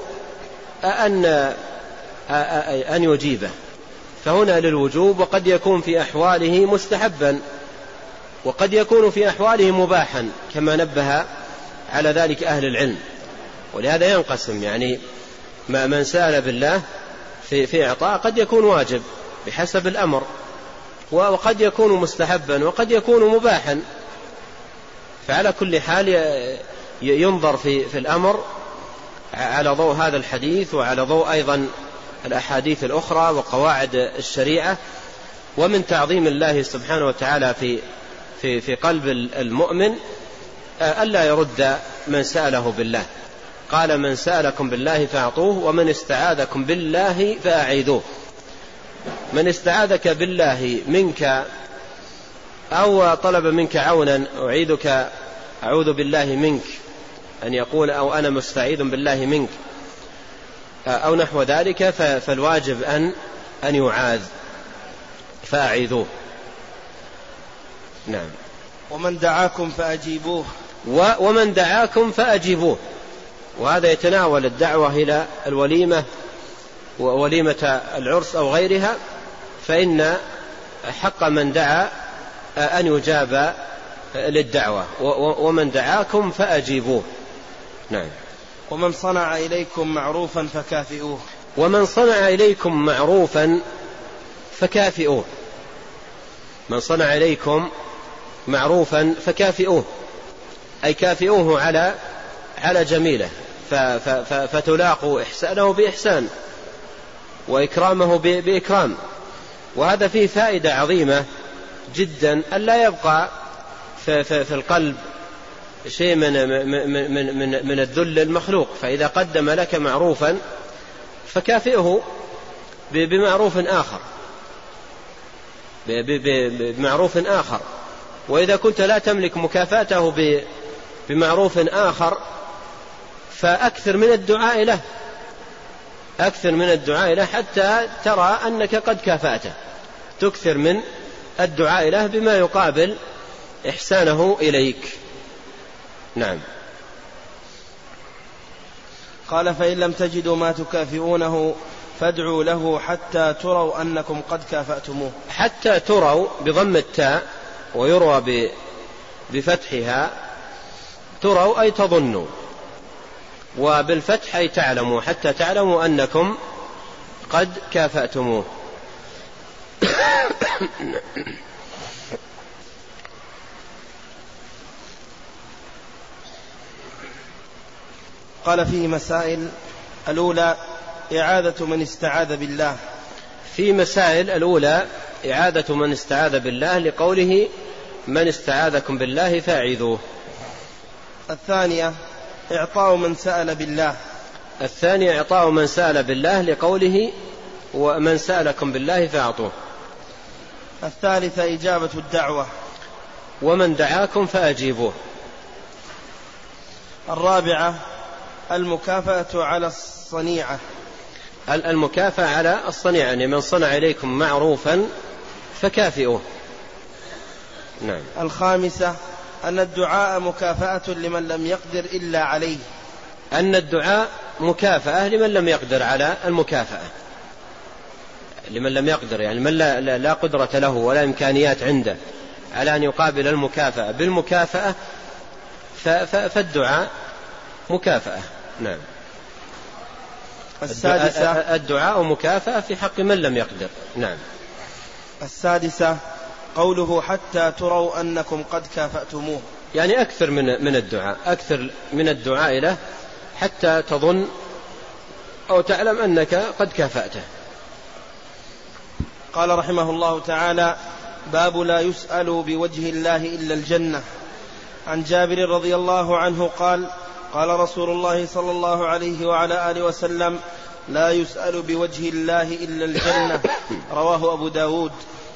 أن يجيبه، فهنا للوجوب، وقد يكون في أحواله مستحبا، وقد يكون في أحواله مباحا كما نبه على ذلك أهل العلم. ولهذا ينقسم، يعني من سأل بالله في إعطاء قد يكون واجب بحسب الأمر، وقد يكون مستحبا، وقد يكون مباحا، فعلى كل حال ينظر في الأمر على ضوء هذا الحديث، وعلى ضوء أيضا الأحاديث الأخرى وقواعد الشريعة. ومن تعظيم الله سبحانه وتعالى في قلب المؤمن ألا يرد من سأله بالله. قال من سألكم بالله فأعطوه، ومن استعاذكم بالله فأعيذوه. من استعاذك بالله منك أو طلب منك عونا، أعوذ بالله منك، أن يقول أو أنا مستعيذ بالله منك أو نحو ذلك، فالواجب أن يعاذ، فأعيذوه. نعم. ومن دعاكم فأجيبوه. ومن دعاكم فأجيبوه، وهذا يتناول الدعوة إلى الوليمة ووليمة العرس أو غيرها، فإن حق من دعا أن يجاب للدعوة. ومن دعاكم فأجيبوه. نعم. ومن صنع إليكم معروفا فكافئوه. ومن صنع إليكم معروفا فكافئوه. من صنع إليكم معروفا فكافئوه، أي كافئوه على جميله، فتلاقوا إحسانه بإحسان وإكرامه بإكرام. وهذا فيه فائدة عظيمة جدا، ألا يبقى في القلب شيء من الذل المخلوق. فإذا قدم لك معروفا فكافئه بمعروف آخر، وإذا كنت لا تملك مكافاته بمعروف آخر فأكثر من الدعاء له، أكثر من الدعاء له حتى ترى أنك قد كافأته، تكثر من الدعاء له بما يقابل إحسانه إليك. نعم. قال فإن لم تجدوا ما تكافئونه فادعوا له حتى تروا أنكم قد كافأتموه. حتى تروا بضم التاء، ويروى بفتحها، تروا أي تظنوا، وبالفتح أي تعلموا، حتى تعلموا أنكم قد كافأتموه. قال فيه مسائل. الأولى إعادة من استعاذ بالله. في مسائل الأولى إعادة من استعاذ بالله، لقوله من استعاذكم بالله فاعذوه. الثانية إعطاء من سأل بالله. الثانية إعطاء من سأل بالله، لقوله ومن سألكم بالله فاعطوه. الثالثة إجابة الدعوة. ومن دعاكم فأجيبوه. الرابعة المكافأة على الصنيعة. المكافأة على الصنيعة، يعني من صنع إليكم معروفا فكافئوه. نعم. الخامسة أن الدعاء مكافأة لمن لم يقدر إلا عليه. أن الدعاء مكافأة لمن لم يقدر على المكافأة، لمن لم يقدر، يعني من لا قدرة له ولا إمكانيات عنده على أن يقابل المكافأة بالمكافأة، فالدعاء مكافأة. نعم. السادسة الدعاء مكافأة في حق من لم يقدر. نعم. السادسة قوله حتى تروا أنكم قد كافأتموه، يعني أكثر من الدعاء، أكثر من الدعاء له حتى تظن أو تعلم أنك قد كافأته. قال رحمه الله تعالى: باب لا يسأل بوجه الله إلا الجنة. عن جابر رضي الله عنه قال: قال رسول الله صلى الله عليه وعلى آله وسلم: لا يسأل بوجه الله إلا الجنة. رواه أبو داود.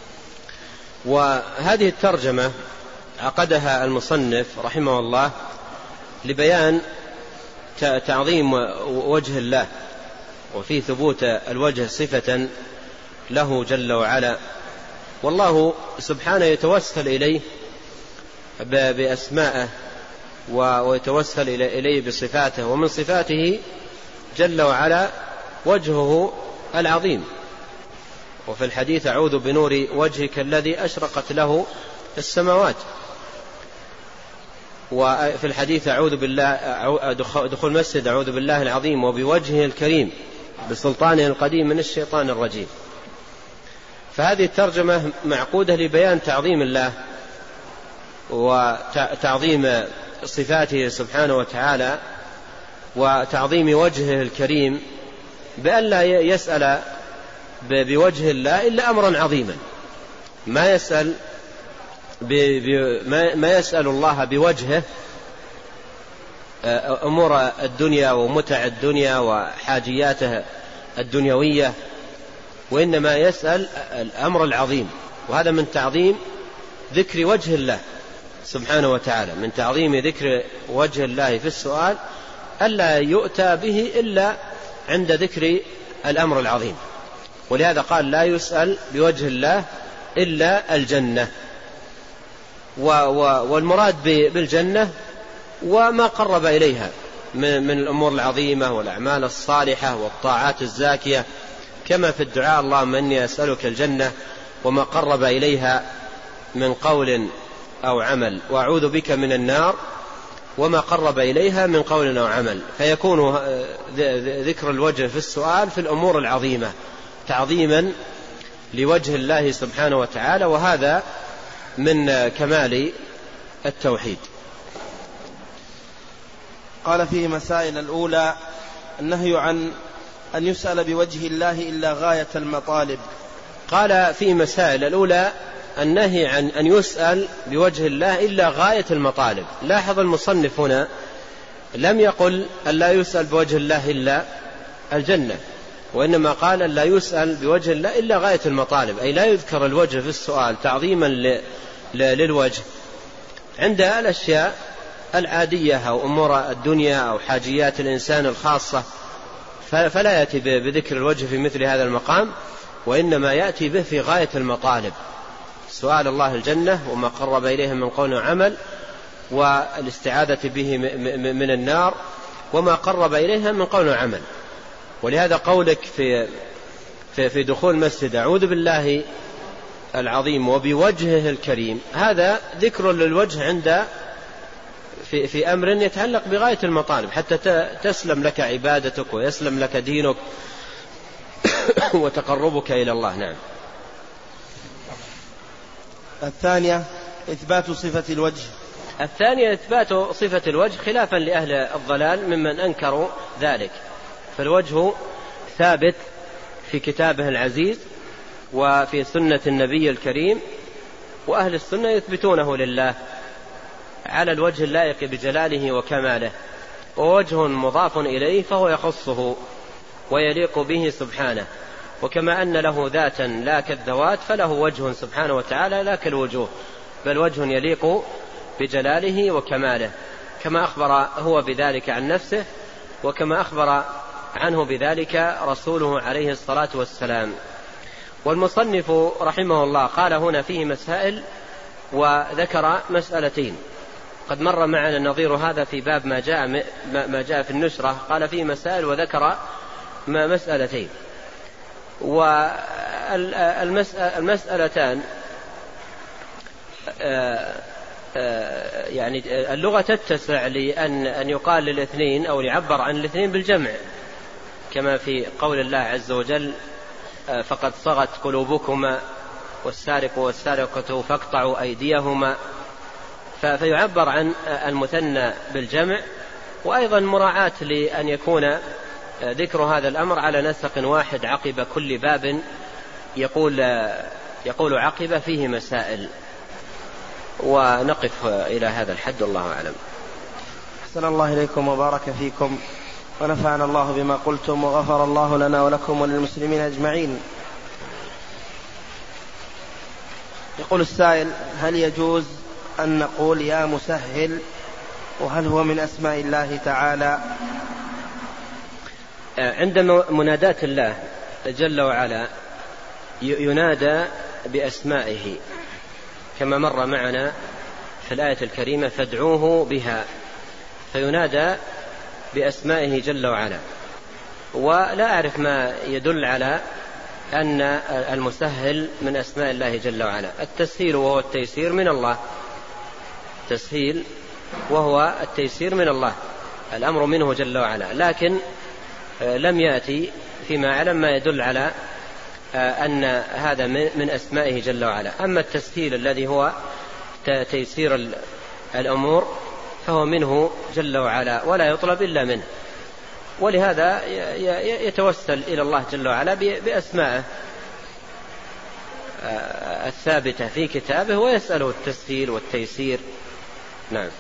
وهذه الترجمة عقدها المصنف رحمه الله لبيان تعظيم وجه الله، وفي ثبوت الوجه صفة له جل وعلا، والله سبحانه يتوسل إليه بأسمائه ويتوسل إليه بصفاته، ومن صفاته جل وعلا وجهه العظيم. وفي الحديث: أعوذ بنور وجهك الذي أشرقت له السماوات. وفي الحديث: أعوذ بالله دخول مسجد أعوذ بالله العظيم وبوجهه الكريم بسلطانه القديم من الشيطان الرجيم. فهذه الترجمة معقودة لبيان تعظيم الله وتعظيم صفاته سبحانه وتعالى وتعظيم وجهه الكريم، بأن لا يسأل بوجه الله إلا أمرا عظيما. ما يسأل الله بوجهه أمور الدنيا ومتع الدنيا وحاجياته الدنيوية، وإنما يسأل الأمر العظيم. وهذا من تعظيم ذكر وجه الله سبحانه وتعالى، من تعظيم ذكر وجه الله في السؤال ألا يؤتى به إلا عند ذكر الأمر العظيم. ولهذا قال: لا يسأل بوجه الله إلا الجنة. والمراد بالجنة وما قرب إليها من الأمور العظيمة والأعمال الصالحة والطاعات الزاكية، كما في الدعاء: اللهم إني أسألك الجنة وما قرب إليها من قول أو عمل، وأعوذ بك من النار وما قرب إليها من قول أو عمل. فيكون ذكر الوجه في السؤال في الأمور العظيمة تعظيما لوجه الله سبحانه وتعالى، وهذا من كمال التوحيد. قال فيه مسائل: الأولى النهي عن أن يسأل بوجه الله إلا غاية المطالب. قال في مسائل: الأولى النهي عن أن يسأل بوجه الله إلا غاية المطالب. لاحظ المصنف هنا لم يقل أن لا يسأل بوجه الله إلا الجنة، وإنما قال أن لا يسأل بوجه الله إلا غاية المطالب، أي لا يذكر الوجه في السؤال تعظيما للوجه عند الأشياء العادية أو أمور الدنيا أو حاجيات الإنسان الخاصة، فلا يأتي بذكر الوجه في مثل هذا المقام، وإنما يأتي به في غاية المطالب: سؤال الله الجنة وما قرب إليه من قول وعمل، والاستعاذة به من النار وما قرب إليها من قول وعمل. ولهذا قولك في دخول المسجد: أعوذ بالله العظيم وبوجهه الكريم، هذا ذكر للوجه عند في أمر يتعلق بغاية المطالب، حتى تسلم لك عبادتك ويسلم لك دينك وتقربك إلى الله. نعم. الثانية إثبات صفة الوجه. الثانية إثبات صفة الوجه خلافا لأهل الضلال ممن أنكروا ذلك. فالوجه ثابت في كتابه العزيز وفي سنة النبي الكريم، وأهل السنة يثبتونه لله على الوجه اللائق بجلاله وكماله، ووجه مضاف إليه فهو يخصه ويليق به سبحانه. وكما أن له ذاتا لا كالذوات، فله وجه سبحانه وتعالى لا كالوجوه، بل وجه يليق بجلاله وكماله، كما أخبر هو بذلك عن نفسه، وكما أخبر عنه بذلك رسوله عليه الصلاة والسلام. والمصنف رحمه الله قال هنا فيه مسائل وذكر مسألتين. قد مر معنا نظير هذا في باب ما جاء في النشرة، قال فيه مسائل وذكر مسألتين. والمسألتان يعني اللغة تتسع لأن يقال للاثنين أو يعبر عن الاثنين بالجمع، كما في قول الله عز وجل فقد صغت قلوبكما والسارق والسارقة فاقطعوا أيديهما، فيعبر عن المثنى بالجمع. وأيضا مراعاة لأن يكون ذكر هذا الأمر على نسق واحد عقب كل باب يقول عقب فيه مسائل. ونقف إلى هذا الحد، والله أعلم. أحسن الله إليكم وبارك فيكم ونفعنا الله بما قلتم وغفر الله لنا ولكم وللمسلمين أجمعين. يقول السائل: هل يجوز أن نقول يا مسهل، وهل هو من أسماء الله تعالى؟ عند مناداة الله جل وعلا ينادى بأسمائه كما مر معنا في الآية الكريمة: فادعوه بها، فينادى بأسمائه جل وعلا. ولا أعرف ما يدل على أن المسهل من أسماء الله جل وعلا. التسهيل وهو التيسير من الله، تسهيل وهو التيسير من الله، الأمر منه جل وعلا، لكن لم يأتي فيما أعلم ما يدل على أن هذا من أسمائه جل وعلا. أما التسهيل الذي هو تيسير الأمور فهو منه جل وعلا ولا يطلب إلا منه، ولهذا يتوسل إلى الله جل وعلا بأسمائه الثابتة في كتابه ويسأله التسهيل والتيسير. نعم.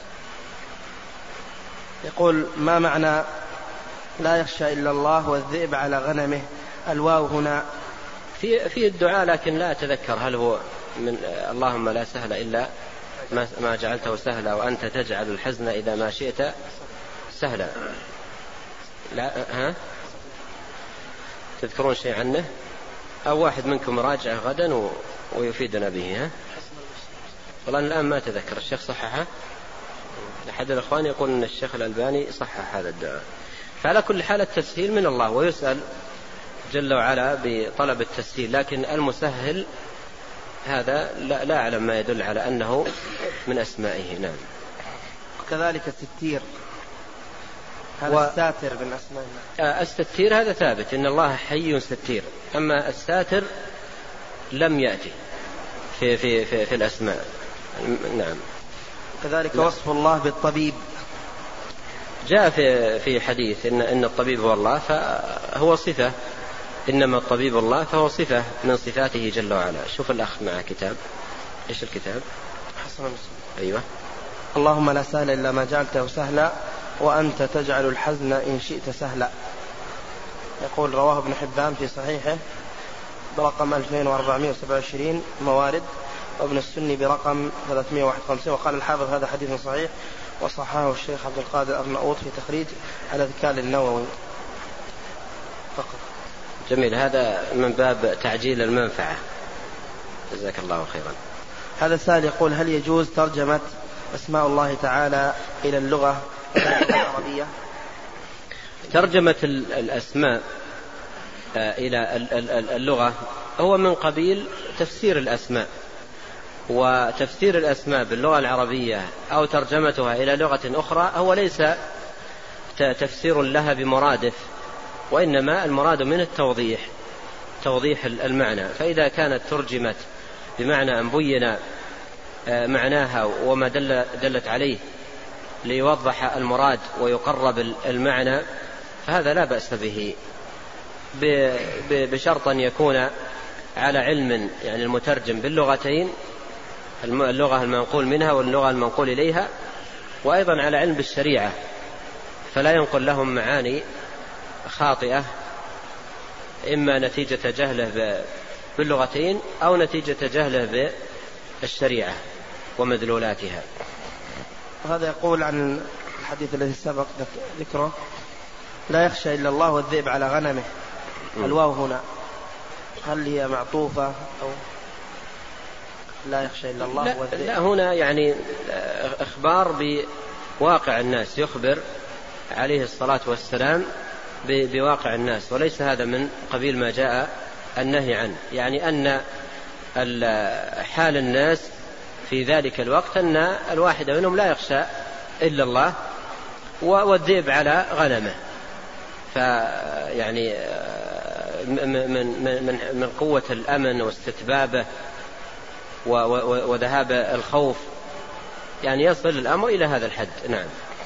يقول: ما معنى لا يخشى إلا الله والذئب على غنمه؟ الواو هنا في الدعاء، لكن لا أتذكر هل هو من اللهم لا سهل إلا ما جعلته سهلا وأنت تجعل الحزن إذا ما شئت سهلا. لا، تذكرون شيء عنه؟ أو واحد منكم راجع غدا ويفيدنا به. والله الآن ما تذكر. الشيخ صححه؟ أحد الأخوان يقول أن الشيخ الألباني صحح هذا الدعاء. فعلى كل حال التسهيل من الله، ويسأل جل وعلا بطلب التسهيل، لكن المسهل هذا لا أعلم ما يدل على أنه من أسمائه. نعم. وكذلك الستير، هذا الساتر من أسماء الله. الستير هذا ثابت، إن الله حي ستير. أما الساتر لم يأتي في الأسماء. نعم. كذلك وصف الله بالطبيب، جاء في حديث إن الطبيب هو الله، فهو صفة، إنما الطبيب الله، فهو صفة من صفاته جل وعلا. شوف الأخ مع كتاب، إيش الكتاب؟ حسن مسلم. أيوة. اللهم لا سهل إلا ما جعلته سهلا وأنت تجعل الحزن إن شئت سهلا. يقول: رواه ابن حبان في صحيحه برقم 2427 موارد، وابن السني برقم 351، وقال الحافظ هذا حديث صحيح، وصححه الشيخ عبد القادر أرناؤوط في تخريج الأذكار النووي فقط. جميل. هذا من باب تعجيل المنفعة. جزاك الله خيرا. هذا السائل يقول: هل يجوز ترجمة أسماء الله تعالى إلى اللغة العربية؟ ترجمة الأسماء إلى اللغة هو من قبيل تفسير الأسماء، وتفسير الأسماء باللغة العربية أو ترجمتها إلى لغة أخرى هو ليس تفسير لها بمرادف، وإنما المراد من توضيح المعنى. فإذا كانت ترجمت بمعنى أن بين معناها وما دلت عليه ليوضح المراد ويقرب المعنى، فهذا لا بأس به، بشرط أن يكون على علم، يعني المترجم باللغتين، اللغة المنقول منها واللغة المنقول إليها، وأيضا على علم بالشريعة، فلا ينقل لهم معاني خاطئة، إما نتيجة جهله باللغتين أو نتيجة جهله بالشريعة ومدلولاتها. وهذا يقول عن الحديث الذي سبق ذكره: لا يخشى إلا الله والذئب على غنمه. الواو هنا هل هي معطوفة أو لا يخشى إلا الله والذئب؟ لا، هنا يعني إخبار بواقع الناس، يخبر عليه الصلاة والسلام بواقع الناس، وليس هذا من قبيل ما جاء النهي عنه، يعني أن حال الناس في ذلك الوقت أن الواحد منهم لا يخشى إلا الله والذئب على غنمه. فيعني من قوة الأمن واستتبابه وذهاب الخوف يعني يصل الأمر إلى هذا الحد. نعم.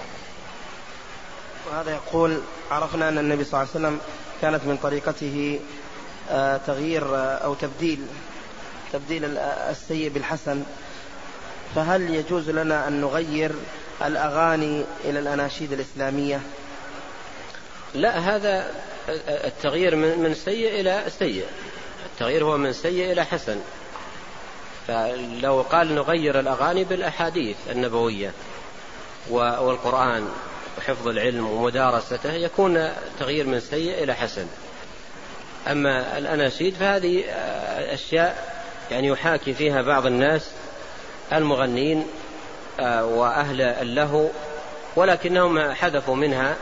وهذا يقول: عرفنا أن النبي صلى الله عليه وسلم كانت من طريقته تغيير أو تبديل السيء بالحسن، فهل يجوز لنا أن نغير الأغاني إلى الأناشيد الإسلامية؟ لا، هذا التغيير من سيء إلى سيء، التغيير هو من سيء إلى حسن. فلو قال نغير الأغاني بالأحاديث النبوية والقرآن وحفظ العلم ومدارسته يكون تغيير من سيء إلى حسن. أما الأناشيد فهذه أشياء يعني يحاكي فيها بعض الناس المغنين وأهل اللهو، ولكنهم حذفوا منها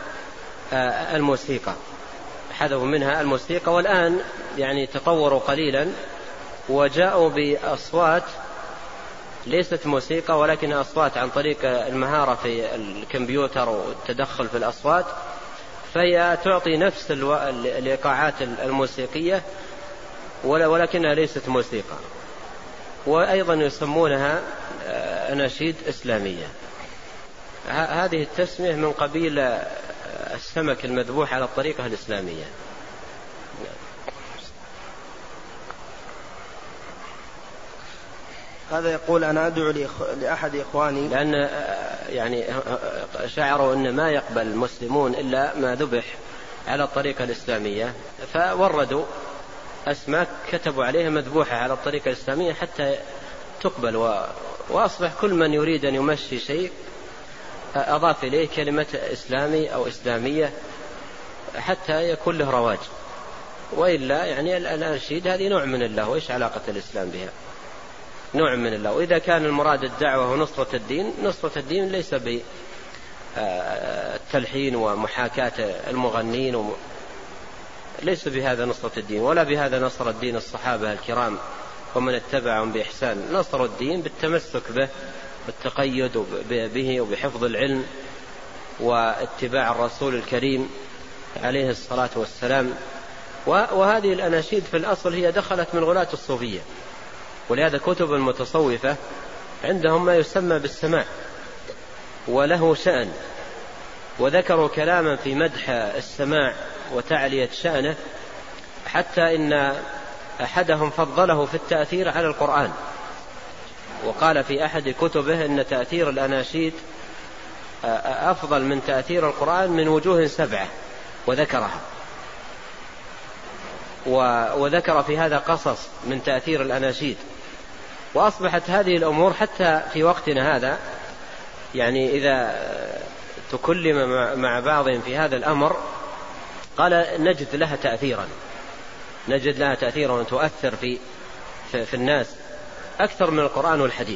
الموسيقى، والآن يعني تطوروا قليلا وجاءوا بأصوات ليست موسيقى ولكن أصوات عن طريق المهارة في الكمبيوتر والتدخل في الأصوات، فهي تعطي نفس الإيقاعات الموسيقية ولكنها ليست موسيقى، وأيضا يسمونها أناشيد إسلامية. هذه التسمية من قبيل السمك المذبوح على الطريقة الإسلامية. هذا يقول: أنا أدعو لأحد إخواني، لأن يعني شعروا أن ما يقبل المسلمون إلا ما ذبح على الطريقة الإسلامية، فوردوا أسماك كتبوا عليها مذبوحة على الطريقة الإسلامية حتى تقبل، وأصبح كل من يريد أن يمشي شيء أضاف إليه كلمة إسلامي أو إسلامية حتى يكون له رواج. وإلا يعني الأناشيد هذه نوع من الله، وإيش علاقة الإسلام بها؟ نوع من الله. وإذا كان المراد الدعوة ونصرة الدين، نصرة الدين ليس بالتلحين ومحاكاة المغنين ليس بهذا نصرة الدين، ولا بهذا نصر الدين الصحابة الكرام ومن اتبعهم بإحسان. نصر الدين بالتمسك به والتقيد به وبحفظ العلم واتباع الرسول الكريم عليه الصلاة والسلام. وهذه الأناشيد في الأصل هي دخلت من غلاة الصوفية، ولهذا كتب المتصوفة عندهم ما يسمى بالسماع وله شأن، وذكروا كلاما في مدح السماع وتعلية شأنه، حتى إن أحدهم فضله في التأثير على القرآن، وقال في أحد كتبه إن تأثير الأناشيد أفضل من تأثير القرآن من وجوه 7 وذكرها، وذكر في هذا قصص من تأثير الأناشيد. وأصبحت هذه الأمور حتى في وقتنا هذا يعني إذا تكلم مع بعضهم في هذا الأمر قال نجد لها تأثيرا وتؤثر في الناس أكثر من القرآن والحديث.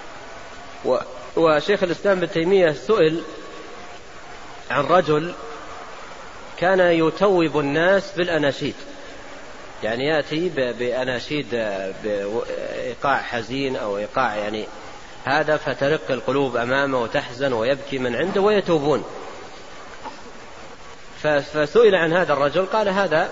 وشيخ الإسلام ابن تيمية سئل عن رجل كان يتوب الناس بالأناشيد، يعني يأتي بأناشيد بإيقاع حزين أو إيقاع يعني هذا، فترق القلوب أمامه وتحزن ويبكي من عنده ويتوبون. فسئل عن هذا الرجل قال هذا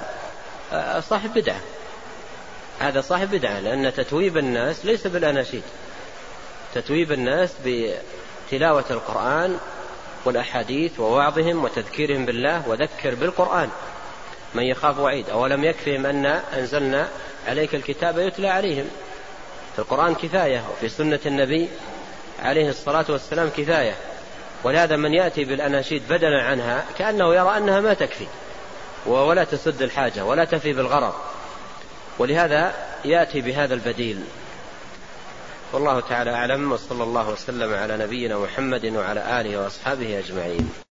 صاحب بدعة، لأن تتويب الناس ليس بالأناشيد، تتويب الناس بتلاوة القرآن والأحاديث ووعظهم وتذكيرهم بالله، وذكر بالقرآن من يخاف وعيد. أولم يكفهم أن أنزلنا عليك الكتاب يتلى عليهم؟ في القرآن كفاية، وفي سنة النبي عليه الصلاة والسلام كفاية. ولهذا من يأتي بالأناشيد بدلا عنها كأنه يرى أنها ما تكفي ولا تسد الحاجة ولا تفي بالغرض، ولهذا يأتي بهذا البديل. والله تعالى أعلم، وصلى الله وسلم على نبينا محمد وعلى آله وأصحابه أجمعين.